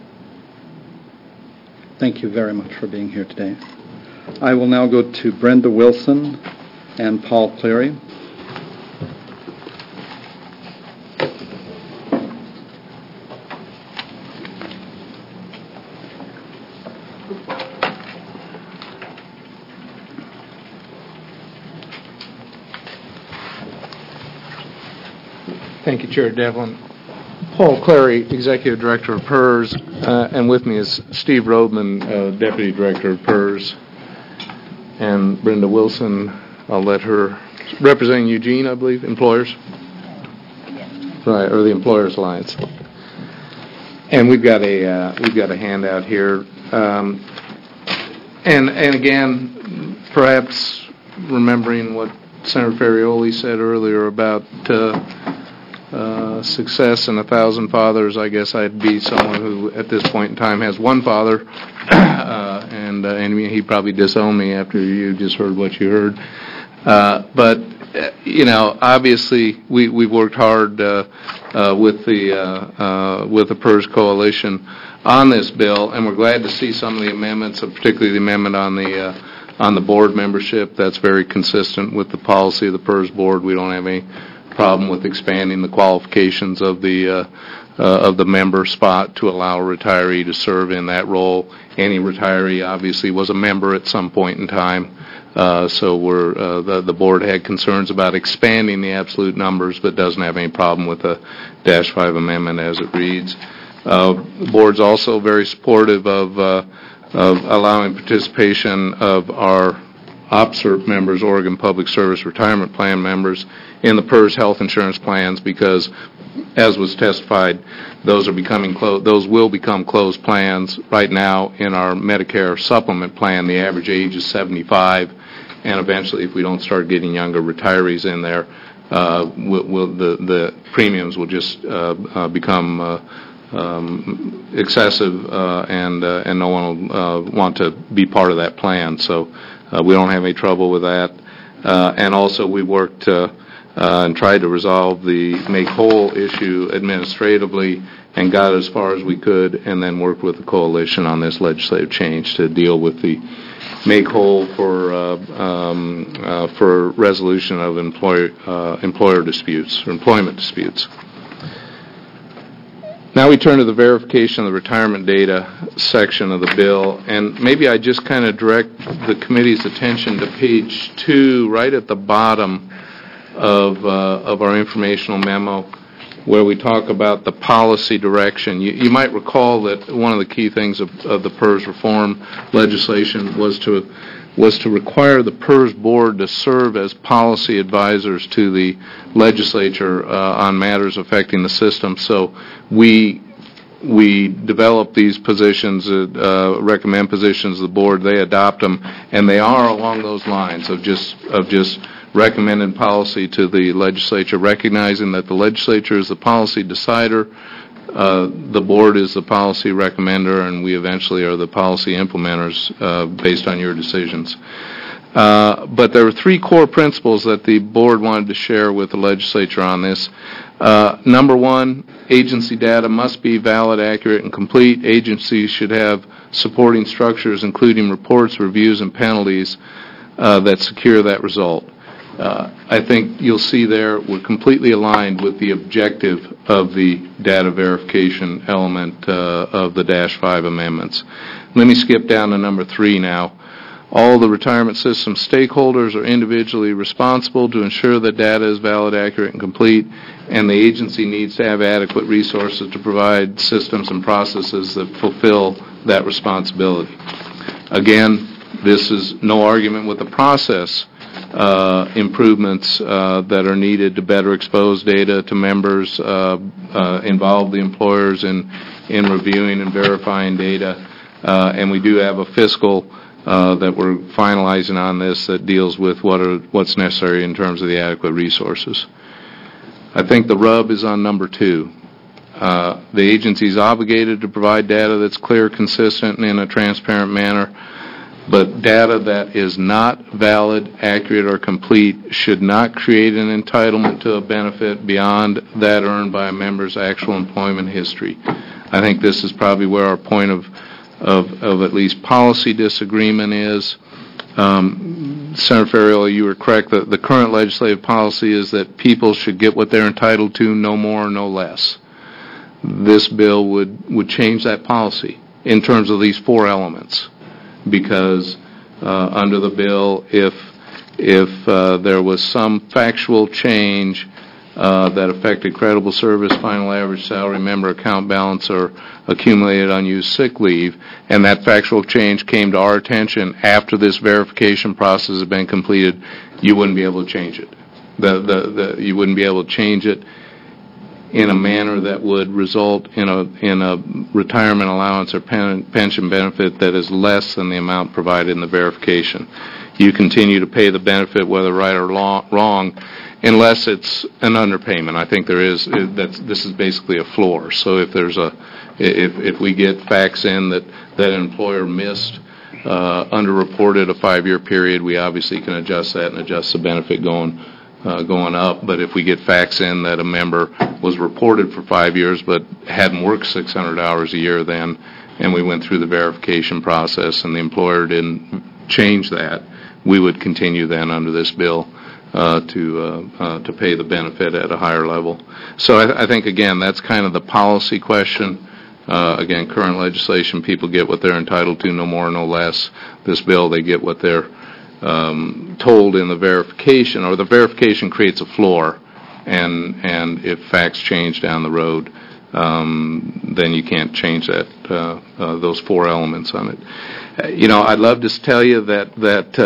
Thank you very much for being here today. I will now go to Brenda Wilson and Paul Cleary. Thank you, Chair Devlin. Paul Clary, Executive Director of PERS, and with me is Steve Rodman, Deputy Director of PERS, and Brenda Wilson. I'll let her, representing Eugene, I believe, employers, right, or the Employers Alliance. And we've got a handout here, and again, perhaps remembering what Senator Ferrioli said earlier about success and 1,000 fathers, I guess I'd be someone who, at this point in time, has one father, and he probably disowned me after you just heard what you heard. But obviously, we've worked hard with the PERS Coalition on this bill, and we're glad to see some of the amendments, particularly the amendment on the board membership. That's very consistent with the policy of the PERS board. We don't have any problem with expanding the qualifications of the member spot to allow a retiree to serve in that role. Any retiree obviously was a member at some point in time, so the board had concerns about expanding the absolute numbers, but doesn't have any problem with the Dash 5 amendment as it reads. The board's also very supportive of allowing participation of our OPSERP members, Oregon Public Service Retirement Plan members, in the PERS health insurance plans because, as was testified, those will become closed plans. Right now, in our Medicare supplement plan, the average age is 75, and eventually, if we don't start getting younger retirees in there, the premiums will just become excessive, and no one will want to be part of that plan. So we don't have any trouble with that. And also, we worked and tried to resolve the make whole issue administratively and got as far as we could, and then worked with the coalition on this legislative change to deal with the make whole for resolution of employer disputes or employment disputes. Now we turn to the verification of the retirement data section of the bill, and maybe I just kind of direct the committee's attention to page 2, right at the bottom of our informational memo, where we talk about the policy direction. You might recall that one of the key things of the PERS reform legislation was to was to require the PERS board to serve as policy advisors to the legislature on matters affecting the system. So we develop these positions, recommend positions to the board, they adopt them, and they are along those lines of just recommended policy to the legislature, recognizing that the legislature is the policy decider, the board is the policy recommender, and we eventually are the policy implementers based on your decisions. But there were three core principles that the board wanted to share with the legislature on this. Number one, agency data must be valid, accurate, and complete. Agencies should have supporting structures, including reports, reviews, and penalties that secure that result. I think you'll see there we're completely aligned with the objective of the data verification element of the -5 amendments. Let me skip down to number 3 now. All the retirement system stakeholders are individually responsible to ensure that data is valid, accurate, and complete, and the agency needs to have adequate resources to provide systems and processes that fulfill that responsibility. Again, this is no argument with the process improvements that are needed to better expose data to members, involve the employers in reviewing and verifying data, and we do have a fiscal that we're finalizing on this that deals with what's necessary in terms of the adequate resources. I think the rub is on number 2. The agency is obligated to provide data that's clear, consistent, and in a transparent manner, but data that is not valid, accurate, or complete should not create an entitlement to a benefit beyond that earned by a member's actual employment history. I think this is probably where our point of at least policy disagreement is. Senator Ferriola, you were correct that the current legislative policy is that people should get what they're entitled to, no more, no less. This bill would change that policy in terms of these 4 elements, because under the bill, if there was some factual change that affected credible service, final average salary, member account balance, or accumulated unused sick leave, and that factual change came to our attention after this verification process had been completed, you wouldn't be able to change it. You wouldn't be able to change it in a manner that would result in a retirement allowance or pension benefit that is less than the amount provided in the verification. You continue to pay the benefit, whether right or wrong, unless it's an underpayment. I think this is basically a floor. So if we get facts in that an employer missed, underreported a 5-year period, we obviously can adjust that and adjust the benefit going up. But if we get facts in that a member was reported for 5 years but hadn't worked 600 hours a year then, and we went through the verification process and the employer didn't change that, we would continue then under this bill to pay the benefit at a higher level. So I think, again, that's kind of the policy question. Again, current legislation, people get what they're entitled to, no more, no less. This bill, they get what they're told in the verification, or the verification creates a floor, and if facts change down the road, then you can't change that, those 4 elements on it. I'd love to tell you that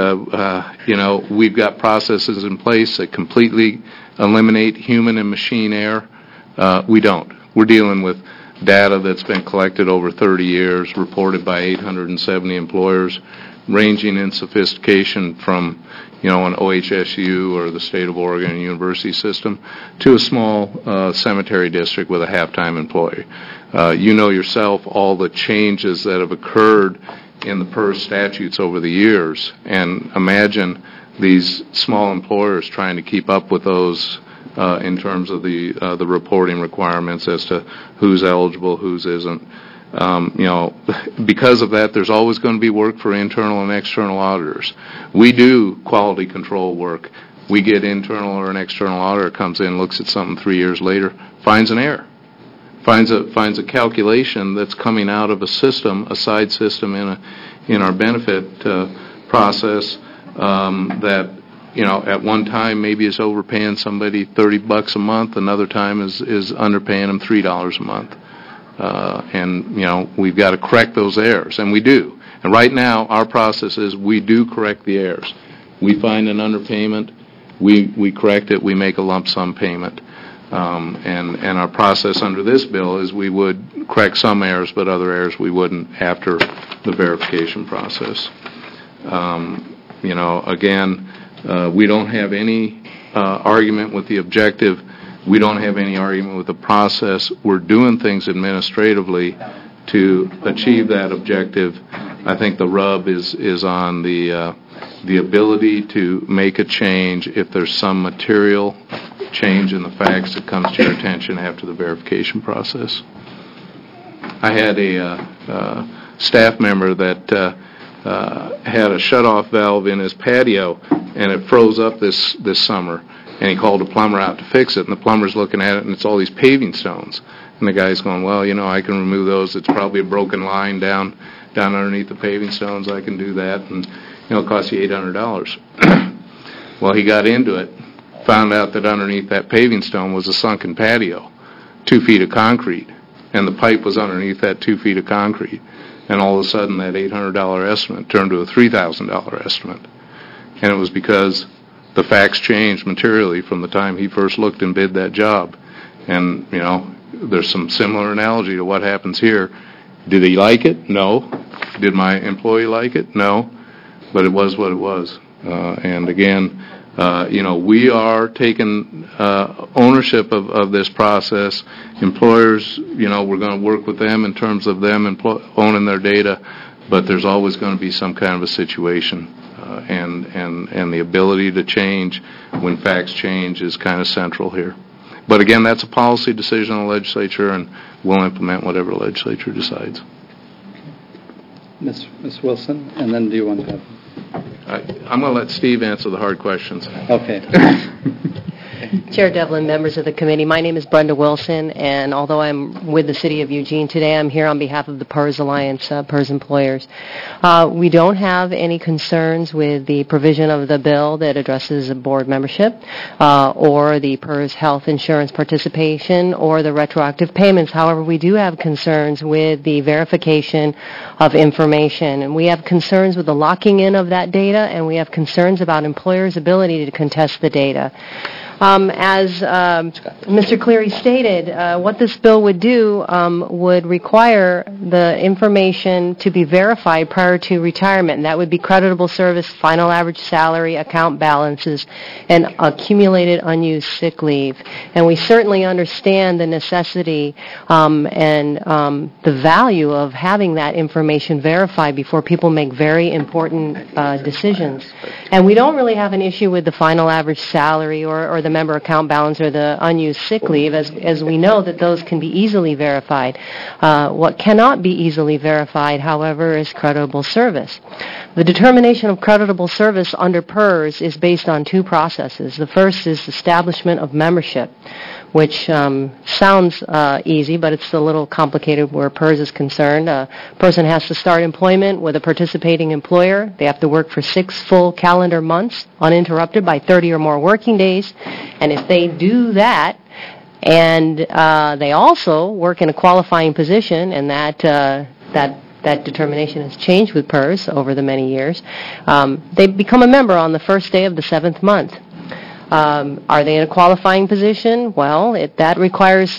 we've got processes in place that completely eliminate human and machine error. We don't. We're dealing with data that's been collected over 30 years, reported by 870 employers, ranging in sophistication from, an OHSU or the State of Oregon University system to a small cemetery district with a half-time employee. You know yourself all the changes that have occurred in the PERS statutes over the years, and imagine these small employers trying to keep up with those in terms of the reporting requirements as to who's eligible, who's isn't. Because of that, there's always going to be work for internal and external auditors. We do quality control work. We get internal or an external auditor comes in, looks at something 3 years later, finds an error, finds a calculation that's coming out of a system, a side system in our benefit process that at one time maybe is overpaying somebody $30 a month, another time is underpaying them $3 a month. And we've got to correct those errors, and we do. And And right now, our process is we do correct the errors. We find an underpayment, we correct it, we make a lump sum payment. And our process under this bill is we would correct some errors, but other errors we wouldn't after the verification process. Again, we don't have any argument with the objective. We don't have any argument with the process. We're doing things administratively to achieve that objective. I think the rub is on the ability to make a change if there's some material change in the facts that comes to your attention after the verification process. I had a staff member that had a shutoff valve in his patio, and it froze up this summer, and he called a plumber out to fix it, and the plumber's looking at it, and it's all these paving stones. And the guy's going, well, I can remove those. It's probably a broken line down underneath the paving stones. I can do that, and it'll cost you $800. Well, he got into it, found out that underneath that paving stone was a sunken patio, 2 feet of concrete, and the pipe was underneath that 2 feet of concrete. And all of a sudden, that $800 estimate turned to a $3,000 estimate. And it was because the facts changed materially from the time he first looked and bid that job. And, there's some similar analogy to what happens here. Did he like it? No. Did my employee like it? No. But it was what it was. And again, we are taking ownership of this process. Employers, we're going to work with them in terms of them owning their data, but there's always going to be some kind of a situation. And the ability to change when facts change is kind of central here. But again, that's a policy decision of the legislature, and we'll implement whatever the legislature decides. Ms. Wilson, and then do you want to have... I'm going to let Steve answer the hard questions. Okay. Chair Devlin, members of the committee, my name is Brenda Wilson, and although I'm with the City of Eugene today, I'm here on behalf of the PERS Alliance, PERS employers. We don't have any concerns with the provision of the bill that addresses board membership or the PERS health insurance participation or the retroactive payments. However, we do have concerns with the verification of information, and we have concerns with the locking in of that data, and we have concerns about employers' ability to contest the data. As Mr. Cleary stated, what this bill would do would require the information to be verified prior to retirement, and that would be creditable service, final average salary, account balances, and accumulated unused sick leave. And we certainly understand the necessity and the value of having that information verified before people make very important decisions. And we don't really have an issue with the final average salary or the member account balance or the unused sick leave, as we know that those can be easily verified. What cannot be easily verified, however, is creditable service. The determination of creditable service under PERS is based on two processes. The first is establishment of membership, which sounds easy, but it's a little complicated where PERS is concerned. A person has to start employment with a participating employer. They have to work for 6 full calendar months, uninterrupted by 30 or more working days. And if they do that, and they also work in a qualifying position, and that determination has changed with PERS over the many years, they become a member on the first day of the 7th month. Are they in a qualifying position? Well, that requires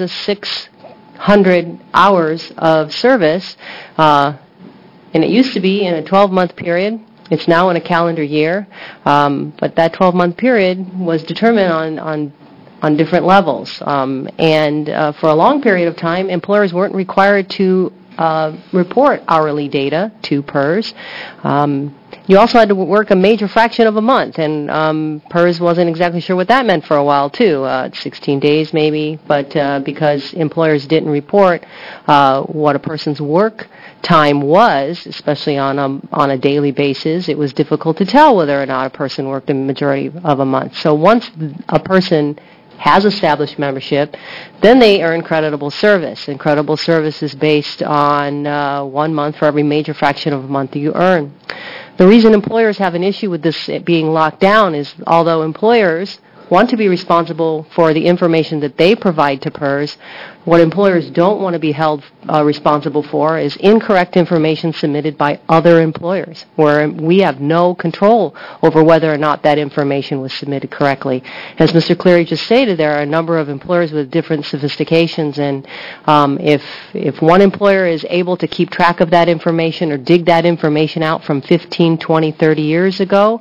600 hours of service, and it used to be in a 12-month period. It's now in a calendar year, but that 12-month period was determined on different levels. And for a long period of time, employers weren't required to report hourly data to PERS. You also had to work a major fraction of a month, and PERS wasn't exactly sure what that meant for a while, too. 16 days, maybe, but because employers didn't report what a person's work time was, especially on a daily basis, it was difficult to tell whether or not a person worked a majority of a month. So once a person has established membership, then they earn creditable service, and creditable service is based on 1 month for every major fraction of a month that you earn. The reason employers have an issue with this being locked down is although employers want to be responsible for the information that they provide to PERS. What employers don't want to be held responsible for is incorrect information submitted by other employers, where we have no control over whether or not that information was submitted correctly. As Mr. Cleary just stated, there are a number of employers with different sophistications, and if one employer is able to keep track of that information or dig that information out from 15, 20, 30 years ago,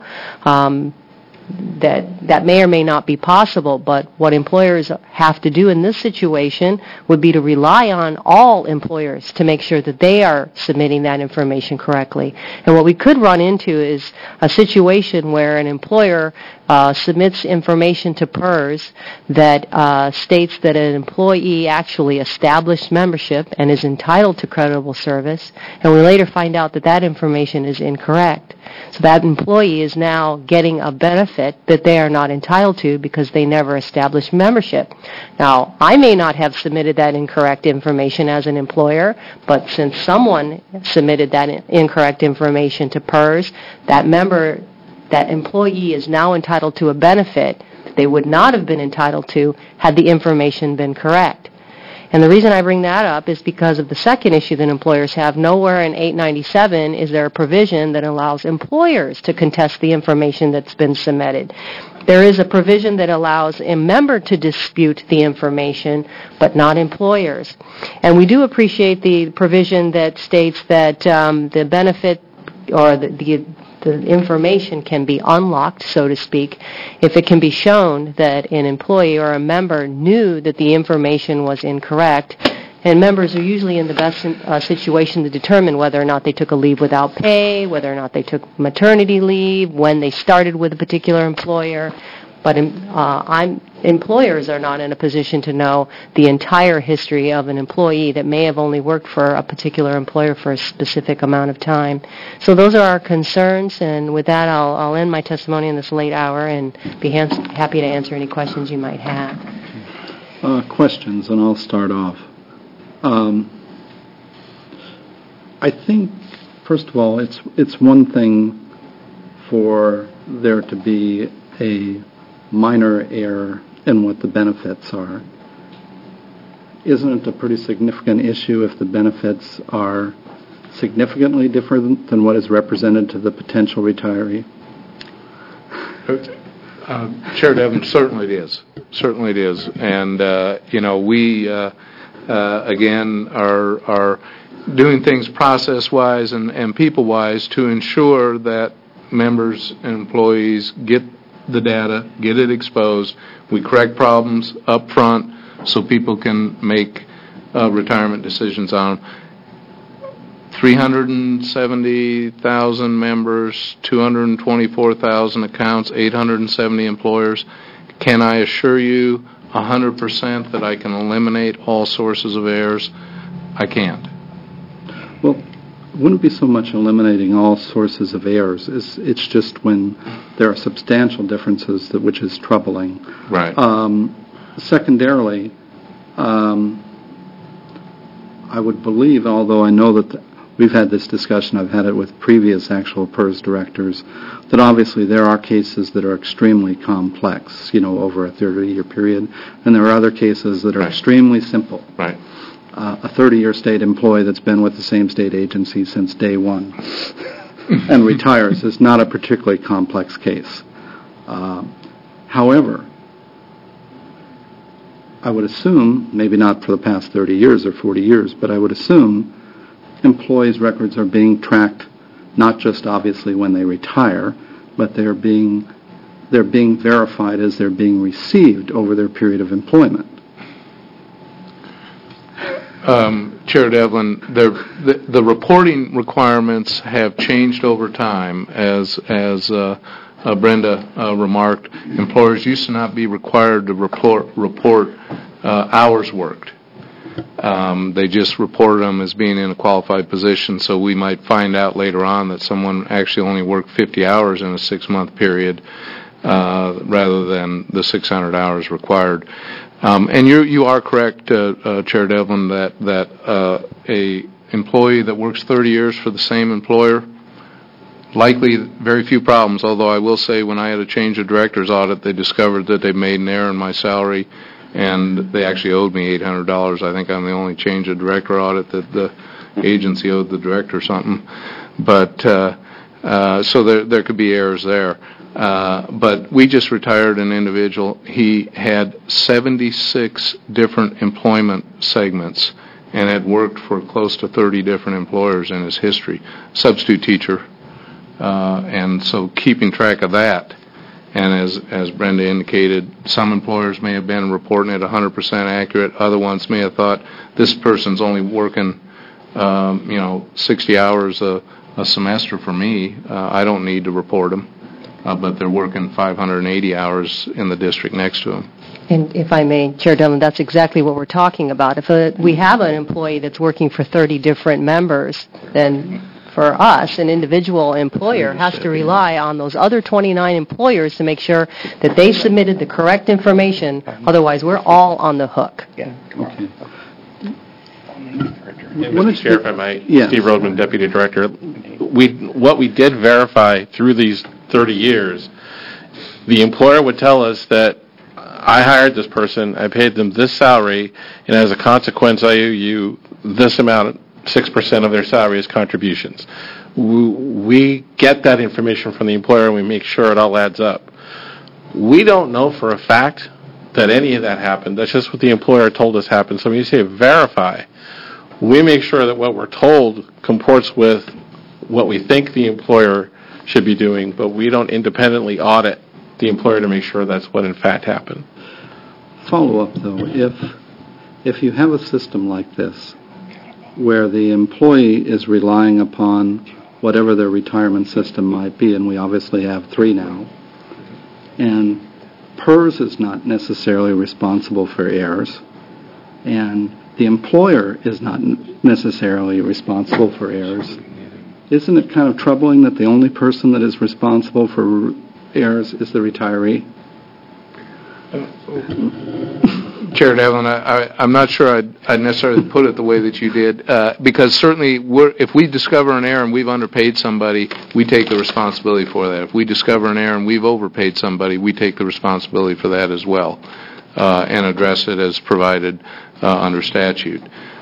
that may or may not be possible, but what employers have to do in this situation would be to rely on all employers to make sure that they are submitting that information correctly. And what we could run into is a situation where an employer submits information to PERS that states that an employee actually established membership and is entitled to creditable service, and we later find out that that information is incorrect. So that employee is now getting a benefit that they are not entitled to because they never established membership. Now, I may not have submitted that incorrect information as an employer, but since someone submitted that incorrect information to PERS, that employee is now entitled to a benefit that they would not have been entitled to had the information been correct. And the reason I bring that up is because of the second issue that employers have. Nowhere in 897 is there a provision that allows employers to contest the information that's been submitted. There is a provision that allows a member to dispute the information, but not employers. And we do appreciate the provision that states that the benefit or the information can be unlocked, so to speak, if it can be shown that an employee or a member knew that the information was incorrect. And members are usually in the best situation to determine whether or not they took a leave without pay, whether or not they took maternity leave, when they started with a particular employer. But employers are not in a position to know the entire history of an employee that may have only worked for a particular employer for a specific amount of time. So those are our concerns, and with that, I'll end my testimony in this late hour and be happy to answer any questions you might have. Questions, and I'll start off. I think, first of all, it's one thing for there to be a minor error in what the benefits are. Isn't it a pretty significant issue if the benefits are significantly different than what is represented to the potential retiree? Chair Devlin, certainly it is. Certainly it is. And, we, again, are doing things process-wise and people-wise to ensure that members and employees get the data, get it exposed. We correct problems up front so people can make retirement decisions on 370,000 members, 224,000 accounts, 870 employers. Can I assure you 100% that I can eliminate all sources of errors? I can't. Well, it wouldn't be so much eliminating all sources of errors. It's just when there are substantial differences which is troubling. Right. Secondarily, I would believe, although I know that we've had this discussion, I've had it with previous actual PERS directors, that obviously there are cases that are extremely complex, over a 30-year period, and there are other cases that are extremely simple. Right. A 30-year state employee that's been with the same state agency since day one and retires is not a particularly complex case. However, I would assume, maybe not for the past 30 years or 40 years, but I would assume employees' records are being tracked not just obviously when they retire, but they're being verified as they're being received over their period of employment. Chair Devlin, the reporting requirements have changed over time. As Brenda remarked, employers used to not be required to report hours worked. They just reported them as being in a qualified position, so we might find out later on that someone actually only worked 50 hours in a 6-month period rather than the 600 hours required. And you are correct, Chair Devlin, that a employee that works 30 years for the same employer Likely, very few problems, although I will say when I had a change of directors audit, they discovered that they made an error in my salary, and they actually owed me $800. I think I'm the only change of director audit that the agency owed the director something. But so there could be errors there. But we just retired an individual. He had 76 different employment segments and had worked for close to 30 different employers in his history. Substitute teacher. And so keeping track of that, and as Brenda indicated, some employers may have been reporting it 100% accurate. Other ones may have thought this person's only working 60 hours a semester for me. I don't need to report them. But they're working 580 hours in the district next to them. And if I may, Chair Devlin, that's exactly what we're talking about. If we have an employee that's working for 30 different members, then for us, an individual employer has to rely on those other 29 employers to make sure that they submitted the correct information. Otherwise, we're all on the hook. Okay. Mr. Chair, if I might, Yes. Steve Rodman, Deputy Director. What we did verify through these 30 years, the employer would tell us that I hired this person, I paid them this salary, and as a consequence, I owe you this amount, 6% of their salary as contributions. We get that information from the employer and we make sure it all adds up. We don't know for a fact that any of that happened. That's just what the employer told us happened. So when you say verify, we make sure that what we're told comports with what we think the employer should be doing, but we don't independently audit the employer to make sure that's what in fact happened. Follow up, though. If you have a system like this, where the employee is relying upon whatever their retirement system might be, and we obviously have 3 now, and PERS is not necessarily responsible for errors, and the employer is not necessarily responsible for errors, isn't it kind of troubling that the only person that is responsible for errors is the retiree? Chair Devlin, I'm not sure I'd necessarily put it the way that you did, because certainly if we discover an error and we've underpaid somebody, we take the responsibility for that. If we discover an error and we've overpaid somebody, we take the responsibility for that as well, and address it as provided under statute.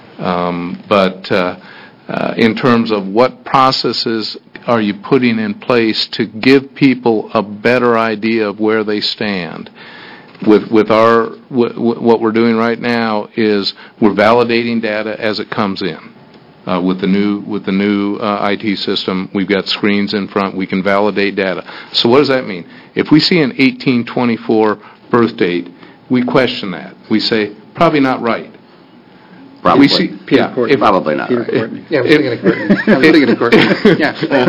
But in terms of what processes are you putting in place to give people a better idea of where they stand? What we're doing right now is we're validating data as it comes in. With the new IT system, we've got screens in front. We can validate data. So what does that mean? If we see an 1824 birth date, we question that. We say probably not right. Probably. Probably not right. Yeah, I'm thinking of Courtney. Yeah.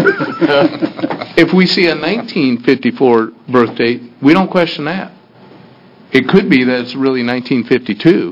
If we see a 1954 birth date, we don't question that. It could be that it's really 1952,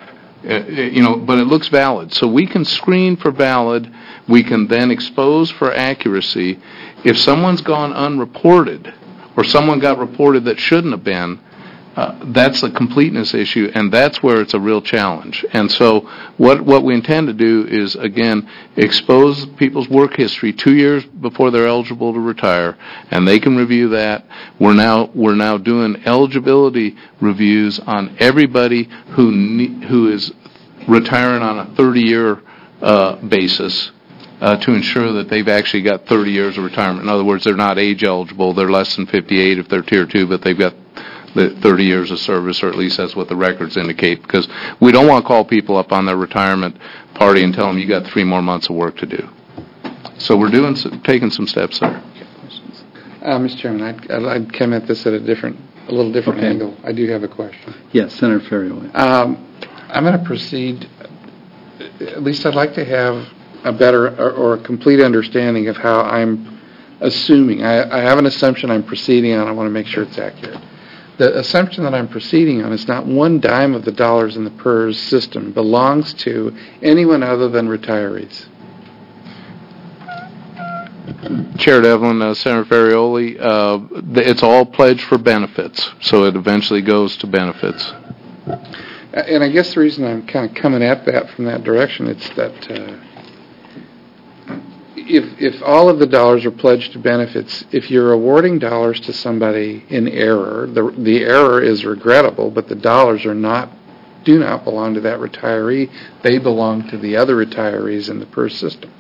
but it looks valid. So we can screen for valid. We can then expose for accuracy. If someone's gone unreported or someone got reported that shouldn't have been, that's a completeness issue, and that's where it's a real challenge. And so what we intend to do is, again, expose people's work history 2 years before they're eligible to retire, and they can review that. We're now doing eligibility reviews on everybody who is retiring on a 30-year basis to ensure that they've actually got 30 years of retirement. In other words, they're not age eligible. They're less than 58 if they're Tier 2, but they've got the 30 years of service, or at least that's what the records indicate, because we don't want to call people up on their retirement party and tell them you got 3 more months of work to do. So we're taking some steps there. Mr. Chairman, I'd come at this at a little different angle. I do have a question. Yes, Senator Ferrioli. I'm going to proceed. At least I'd like to have a better or a complete understanding of how I'm assuming. I have an assumption I'm proceeding on. I want to make sure it's accurate. The assumption that I'm proceeding on is not one dime of the dollars in the PERS system belongs to anyone other than retirees. Chair Devlin, Senator Ferrioli, it's all pledged for benefits, so it eventually goes to benefits. And I guess the reason I'm kind of coming at that from that direction, it's that if all of the dollars are pledged to benefits, if you're awarding dollars to somebody in error, the error is regrettable, but the dollars do not belong to that retiree. They belong to the other retirees in the PERS system.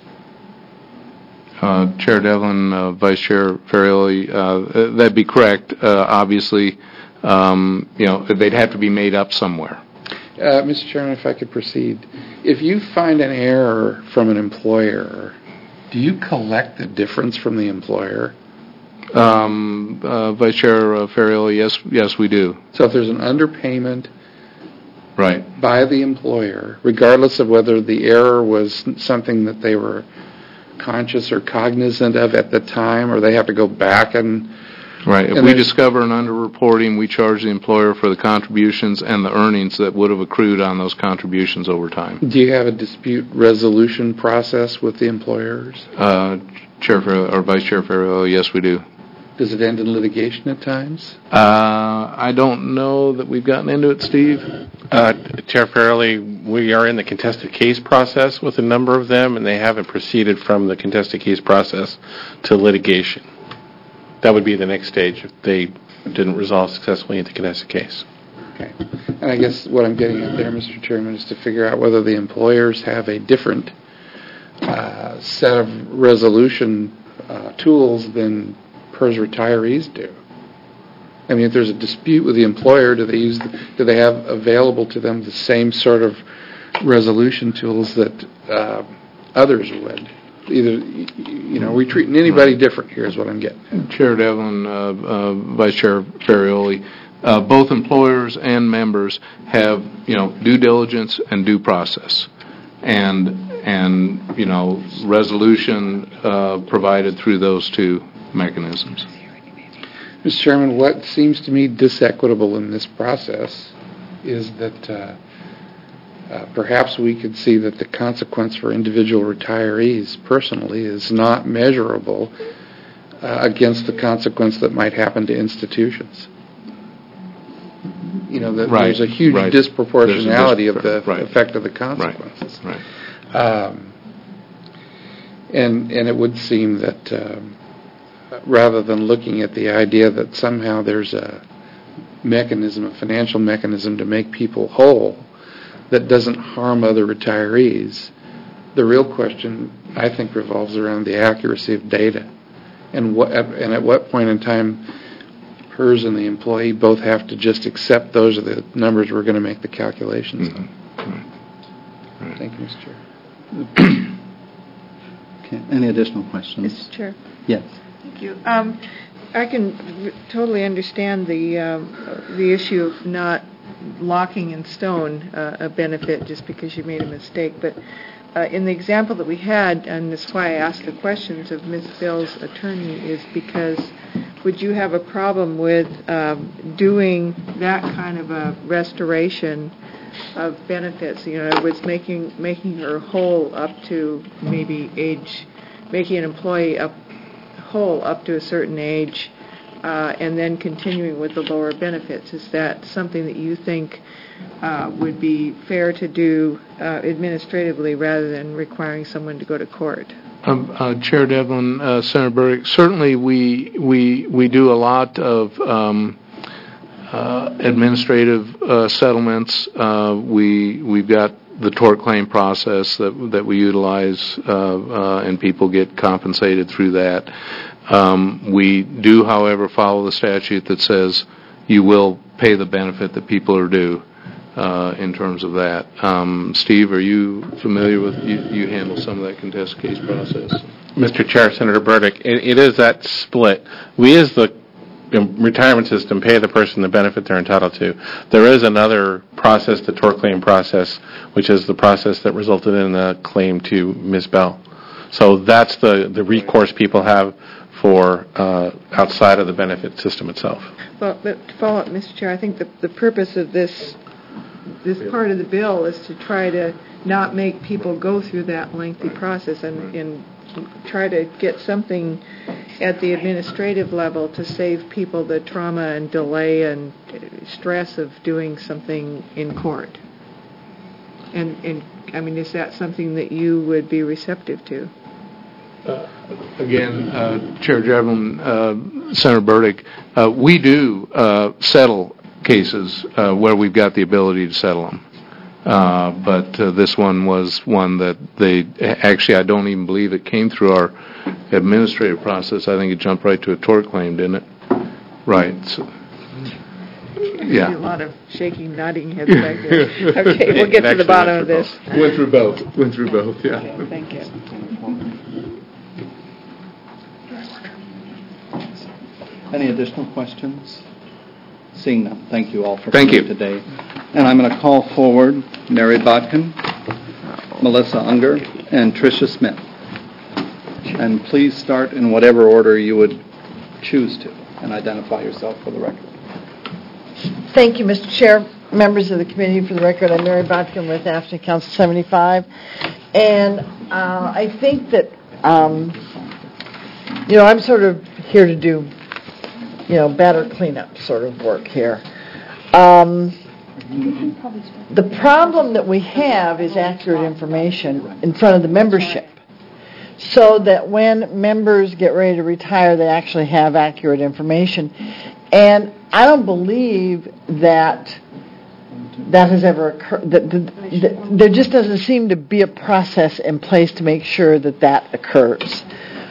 Chair Devlin, Vice Chair Ferrioli, that'd be correct. Obviously, they'd have to be made up somewhere. Mr. Chairman, if I could proceed. If you find an error from an employer, do you collect the difference from the employer? Vice Chair Ferrioli, yes, we do. So if there's an underpayment right by the employer, regardless of whether the error was something that they were conscious or cognizant of at the time, or they have to go back and... Right. If we discover an underreporting, we charge the employer for the contributions and the earnings that would have accrued on those contributions over time. Do you have a dispute resolution process with the employers? Chair or Vice Chair Ferrioli, yes, we do. Does it end in litigation at times? I don't know that we've gotten into it, Steve. Chair Farrelly, we are in the contested case process with a number of them, and they haven't proceeded from the contested case process to litigation. That would be the next stage if they didn't resolve successfully into contested case. Okay. And I guess what I'm getting at there, Mr. Chairman, is to figure out whether the employers have a different set of resolution tools than PERS retirees do. I mean, if there's a dispute with the employer, do they have available to them the same sort of resolution tools that others would? Either, are we treating anybody different here is what I'm getting at. Chair Devlin, Vice Chair Ferrioli, both employers and members have, due diligence and due process. And resolution provided through those two mechanisms. Mr. Chairman, what seems to me disequitable in this process is that perhaps we could see that the consequence for individual retirees personally is not measurable against the consequence that might happen to institutions. That there's a huge disproportionality of the effect of the consequences. Right. And it would seem that rather than looking at the idea that somehow there's a financial mechanism to make people whole that doesn't harm other retirees, the real question, I think, revolves around the accuracy of data. And at what point in time PERS and the employee both have to just accept those are the numbers we're going to make the calculations on. Right. Thank you, Mr. Chair. Okay. Any additional questions? Mr. Chair. Yes. Thank you. I can totally understand the issue of not locking in stone a benefit just because you made a mistake. But in the example that we had, and that's why I asked the questions of Ms. Bill's attorney, is because would you have a problem with doing that kind of a restoration of benefits? It was making her whole up to maybe age, making an employee whole up to a certain age, and then continuing with the lower benefits. Is that something that you think would be fair to do administratively rather than requiring someone to go to court? Chair Devlin, Senator Burdick, certainly we do a lot of administrative settlements. We've got the tort claim process that we utilize, and people get compensated through that. We do, however, follow the statute that says you will pay the benefit that people are due in terms of that. Steve, are you familiar with, you handle some of that contested case process? Mr. Chair, Senator Burdick, it is that split. We, as the retirement system, pay the person the benefit they're entitled to. There is another process, the tort claim process, which is the process that resulted in a claim to Ms. Bell. So that's the recourse people have for outside of the benefit system itself. But to follow up, Mr. Chair, I think the purpose of this part of the bill is to try to not make people go through that lengthy process and try to get something at the administrative level to save people the trauma and delay and stress of doing something in court. And I mean, is that something that you would be receptive to? Again, Chair Devlin, Senator Burdick, we do settle cases where we've got the ability to settle them. But this one was one that actually, I don't even believe it came through our administrative process. I think it jumped right to a tort claim, didn't it? Right. So, yeah. A lot of shaking, nodding heads back there. Okay, we'll get to the bottom of this. Went through both, yeah. Okay, thank you. Any additional questions? Seeing none, thank you all for Thank coming you. today. And I'm going to call forward Mary Botkin, Melissa Unger, and Tricia Smith. And please start in whatever order you would choose to, and identify yourself for the record. Thank you, Mr. Chair, members of the committee. For the record, I'm Mary Botkin with Afton Council 75. And I think that, I'm sort of here to do, better cleanup sort of work here. The problem that we have is accurate information in front of the membership, so that when members get ready to retire, they actually have accurate information. And I don't believe that has ever occurred. There just doesn't seem to be a process in place to make sure that occurs.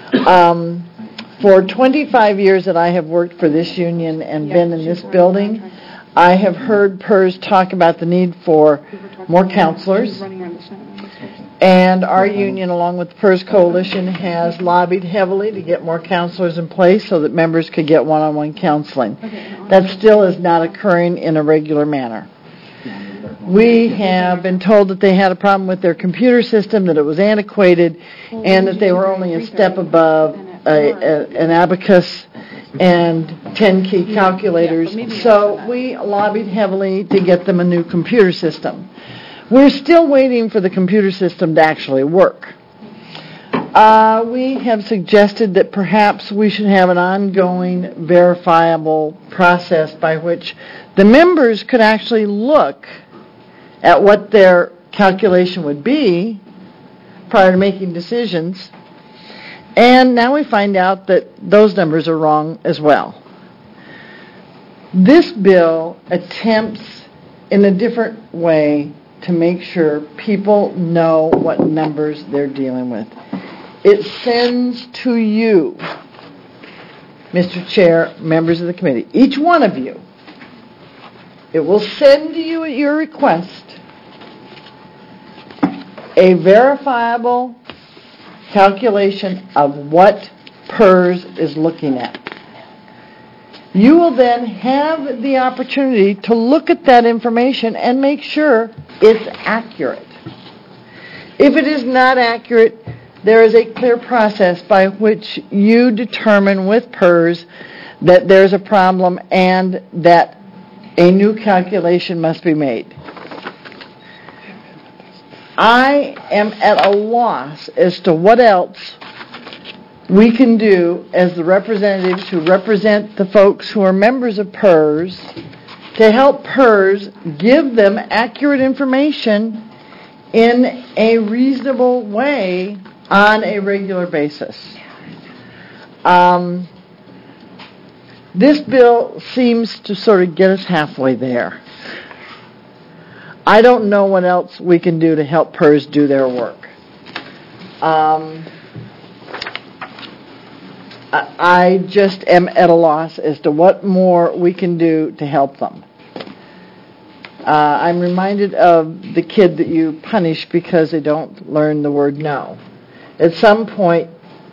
For 25 years that I have worked for this union and been in this building, I have heard PERS talk about the need for more counselors. And our union, along with the PERS Coalition, has lobbied heavily to get more counselors in place so that members could get one-on-one counseling. That still is not occurring in a regular manner. We have been told that they had a problem with their computer system, that it was antiquated, and that they were only a step above an abacus and 10-key calculators. So we lobbied heavily to get them a new computer system. We're still waiting for the computer system to actually work. We have suggested that perhaps we should have an ongoing verifiable process by which the members could actually look at what their calculation would be prior to making decisions. And now we find out that those numbers are wrong as well. This bill attempts in a different way to make sure people know what numbers they're dealing with. It sends to you, Mr. Chair, members of the committee, each one of you, it will send to you at your request a verifiable calculation of what PERS is looking at. You will then have the opportunity to look at that information and make sure it's accurate. If it is not accurate, there is a clear process by which you determine with PERS that there's a problem and that a new calculation must be made. I am at a loss as to what else we can do as the representatives who represent the folks who are members of PERS to help PERS give them accurate information in a reasonable way on a regular basis. This bill seems to sort of get us halfway there. I don't know what else we can do to help PERS do their work. I just am at a loss as to what more we can do to help them. I'm reminded of the kid that you punish because they don't learn the word no. At some point,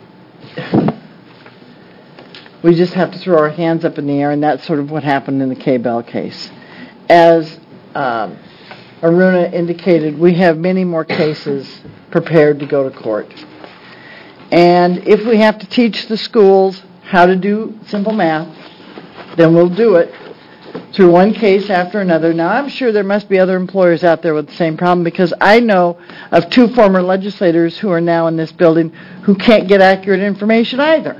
we just have to throw our hands up in the air, and that's sort of what happened in the K-Bell case. As Aruna indicated, we have many more cases prepared to go to court. And if we have to teach the schools how to do simple math, then we'll do it through one case after another. Now, I'm sure there must be other employers out there with the same problem, because I know of 2 former legislators who are now in this building who can't get accurate information either.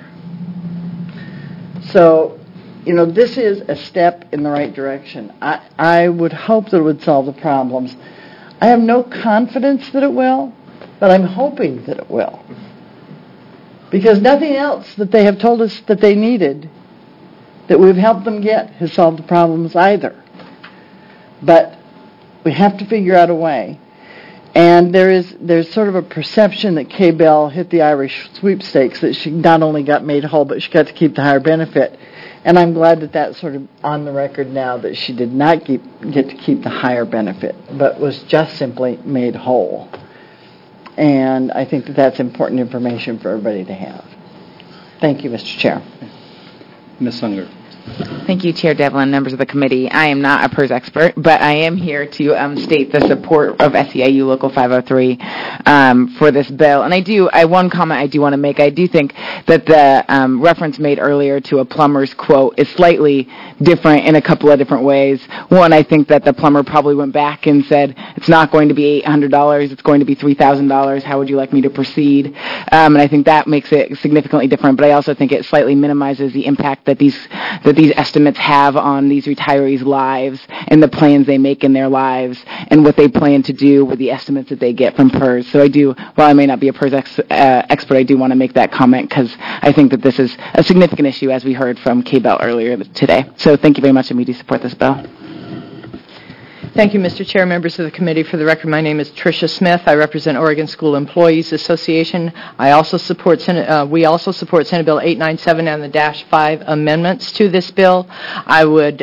So, this is a step in the right direction. I would hope that it would solve the problems. I have no confidence that it will, but I'm hoping that it will. Because nothing else that they have told us that they needed, that we've helped them get, has solved the problems either. But we have to figure out a way. And there's sort of a perception that Kay Bell hit the Irish sweepstakes, that she not only got made whole, but she got to keep the higher benefit. And I'm glad that that's sort of on the record now, that she did not get to keep the higher benefit, but was just simply made whole. And I think that that's important information for everybody to have. Thank you, Mr. Chair. Ms. Unger. Thank you, Chair Devlin, members of the committee. I am not a PERS expert, but I am here to state the support of SEIU Local 503 for this bill. And one comment I do want to make. I do think that the reference made earlier to a plumber's quote is slightly different in a couple of different ways. One, I think that the plumber probably went back and said, it's not going to be $800, it's going to be $3,000. How would you like me to proceed? And I think that makes it significantly different, but I also think it slightly minimizes the impact that these estimates have on these retirees' lives and the plans they make in their lives and what they plan to do with the estimates that they get from PERS. So while I may not be a PERS expert, I do want to make that comment because I think that this is a significant issue, as we heard from Kay Bell earlier today. So thank you very much, and we do support this bill. Thank you, Mr. Chair, members of the committee. For the record, my name is Tricia Smith. I represent Oregon School Employees Association. We also support Senate Bill 897 and the -5 amendments to this bill. I would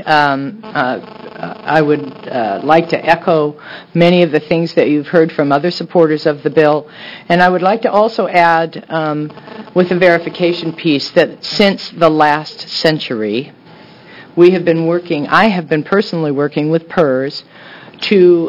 like to echo many of the things that you've heard from other supporters of the bill, and I would like to also add, with the verification piece, that since the last century, I have been personally working with PERS to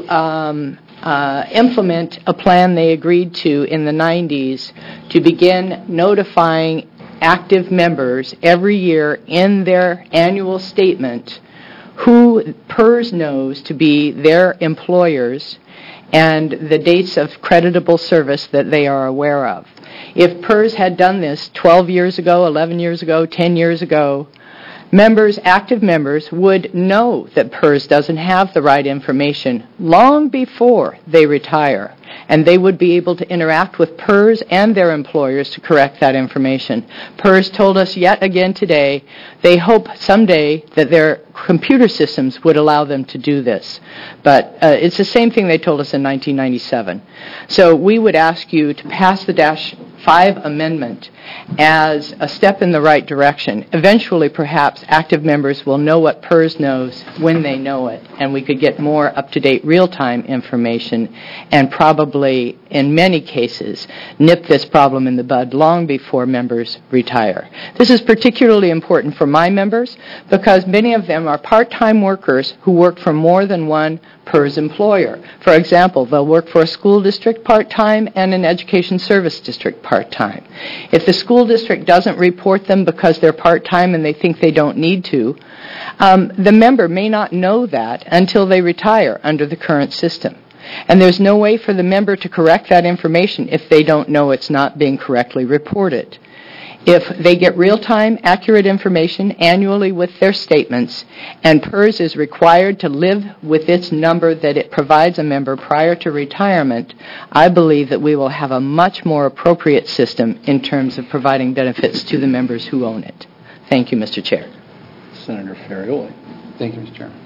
implement a plan they agreed to in the 90s to begin notifying active members every year in their annual statement who PERS knows to be their employers and the dates of creditable service that they are aware of. If PERS had done this 12 years ago, 11 years ago, 10 years ago, active members would know that PERS doesn't have the right information long before they retire, and they would be able to interact with PERS and their employers to correct that information. PERS told us yet again today they hope someday that their computer systems would allow them to do this. But it's the same thing they told us in 1997. So we would ask you to pass the -5 amendment as a step in the right direction. Eventually, perhaps, active members will know what PERS knows when they know it, and we could get more up-to-date real-time information and probably, in many cases, nip this problem in the bud long before members retire. This is particularly important for my members because many of them are part-time workers who work for more than one PERS employer. For example, they'll work for a school district part-time and an education service district part-time. If the school district doesn't report them because they're part-time and they think they don't need to, the member may not know that until they retire under the current system. And there's no way for the member to correct that information if they don't know it's not being correctly reported. If they get real-time, accurate information annually with their statements, and PERS is required to live with its number that it provides a member prior to retirement, I believe that we will have a much more appropriate system in terms of providing benefits to the members who own it. Thank you, Mr. Chair. Senator Ferrioli. Thank you, Mr. Chairman.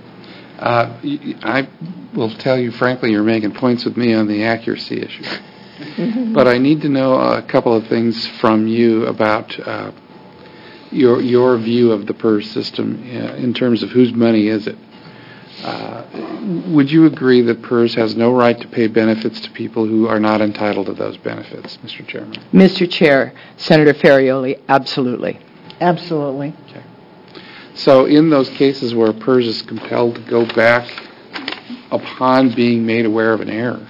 I will tell you, frankly, you're making points with me on the accuracy issue. But I need to know a couple of things from you about your view of the PERS system in terms of whose money is it. Would you agree that PERS has no right to pay benefits to people who are not entitled to those benefits, Mr. Chairman? Mr. Chair, Senator Ferrioli, absolutely. Absolutely. Okay. So in those cases where PERS is compelled to go back upon being made aware of an error,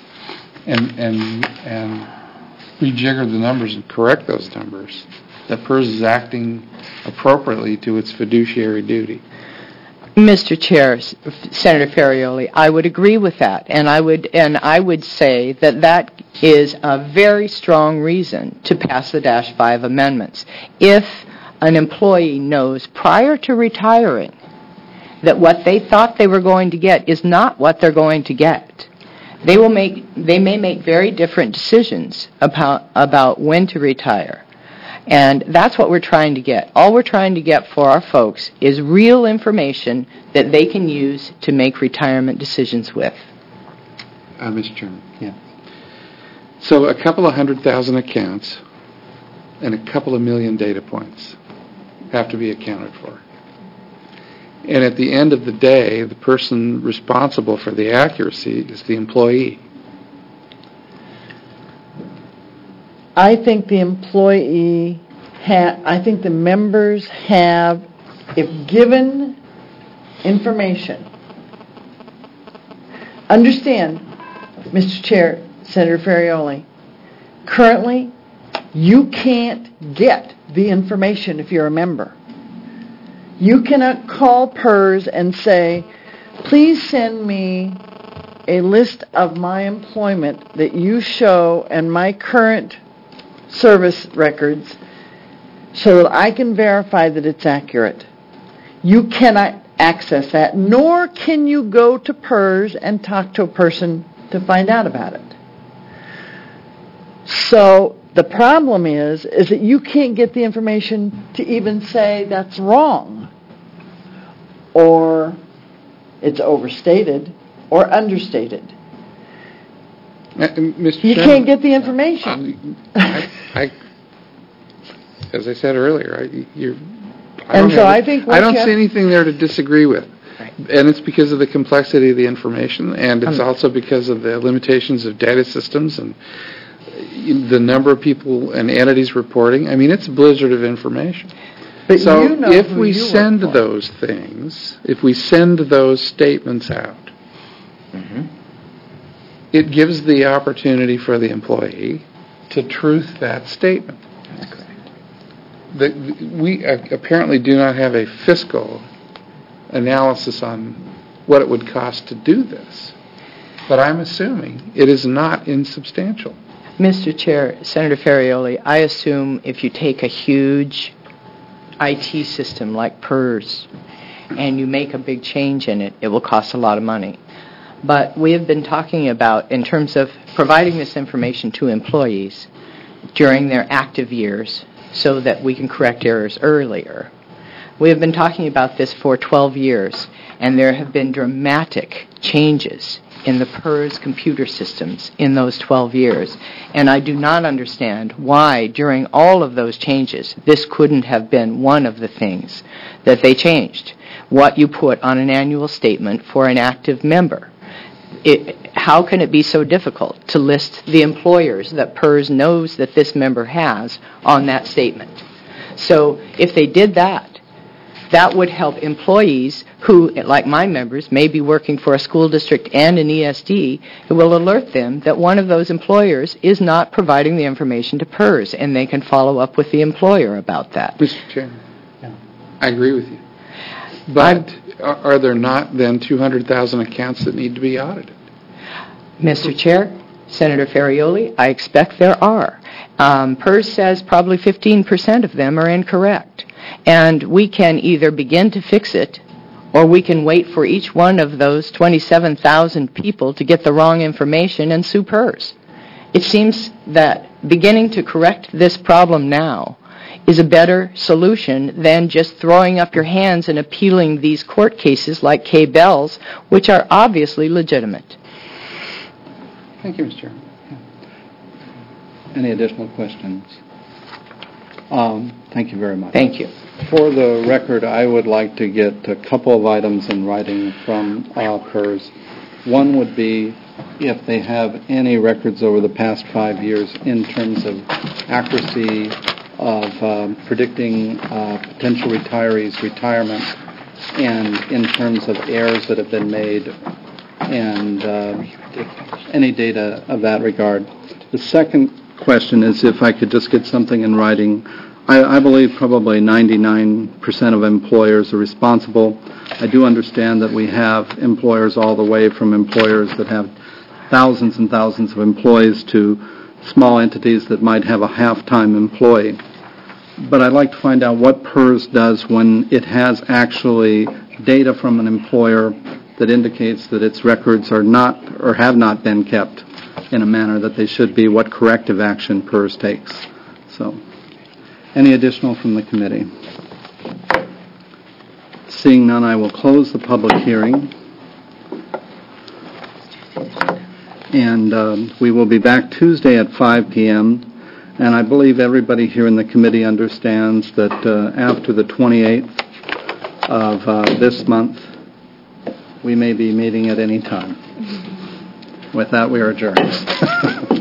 and rejigger the numbers and correct those numbers, that PERS is acting appropriately to its fiduciary duty. Mr. Chair, Senator Ferrioli, I would agree with that, and I would say that is a very strong reason to pass the -5 amendments. If an employee knows prior to retiring that what they thought they were going to get is not what they're going to get, they may make very different decisions about when to retire. And that's what we're trying to get. All we're trying to get for our folks is real information that they can use to make retirement decisions with. Mr. Chairman. Yeah. So a couple of 100,000 accounts and a couple of million data points have to be accounted for. And at the end of the day, the person responsible for the accuracy is the employee. I think the employee, I think the members have, if given information, understand, Mr. Chair, Senator Ferrioli, currently you can't get the information if you're a member. You cannot call PERS and say, please send me a list of my employment that you show and my current service records so that I can verify that it's accurate. You cannot access that, nor can you go to PERS and talk to a person to find out about it. So the problem is that you can't get the information to even say that's wrong, or it's overstated, or understated. Mr. You Chairman, can't get the information. As I said earlier, I don't see anything there to disagree with. Right. And it's because of the complexity of the information, and it's also because of the limitations of data systems and the number of people and entities reporting. I mean, it's a blizzard of information. But so you know if who we you send work for. those things, if we send those statements out, it gives the opportunity for the employee to truth that statement. That's correct. We apparently do not have a fiscal analysis on what it would cost to do this, but I'm assuming it is not insubstantial. Mr. Chair, Senator Ferrioli, I assume if you take a huge IT system like PERS and you make a big change in it, it will cost a lot of money. But we have been talking about, in terms of providing this information to employees during their active years so that we can correct errors earlier. We have been talking about this for 12 years, and there have been dramatic changes in the PERS computer systems in those 12 years. And I do not understand why, during all of those changes, this couldn't have been one of the things that they changed. What you put on an annual statement for an active member. How can it be so difficult to list the employers that PERS knows that this member has on that statement? So if they did that, that would help employees who, like my members, may be working for a school district and an ESD. It will alert them that one of those employers is not providing the information to PERS, and they can follow up with the employer about that. Mr. Chairman, I agree with you. But are there not then 200,000 accounts that need to be audited? Mr. Chair, Senator Ferrioli, I expect there are. PERS says probably 15% of them are incorrect. And we can either begin to fix it, or we can wait for each one of those 27,000 people to get the wrong information and sue PERS. It seems that beginning to correct this problem now is a better solution than just throwing up your hands and appealing these court cases like Kay Bell's, which are obviously legitimate. Thank you, Mr. Chairman. Any additional questions? Thank you very much. Thank you. For the record, I would like to get a couple of items in writing from PERS. One would be if they have any records over the past 5 years in terms of accuracy of predicting potential retirees' retirement, and in terms of errors that have been made, and any data of that regard. The second question is if I could just get something in writing. I believe probably 99% of employers are responsible. I do understand that we have employers all the way from employers that have thousands and thousands of employees to small entities that might have a half-time employee. But I'd like to find out what PERS does when it has actually data from an employer that indicates that its records are not or have not been kept in a manner that they should be, what corrective action PERS takes. So Any additional from the committee? Seeing none, I will close the public hearing. And we will be back Tuesday at 5 p.m. And I believe everybody here in the committee understands that after the 28th of this month, we may be meeting at any time. With that, we are adjourned.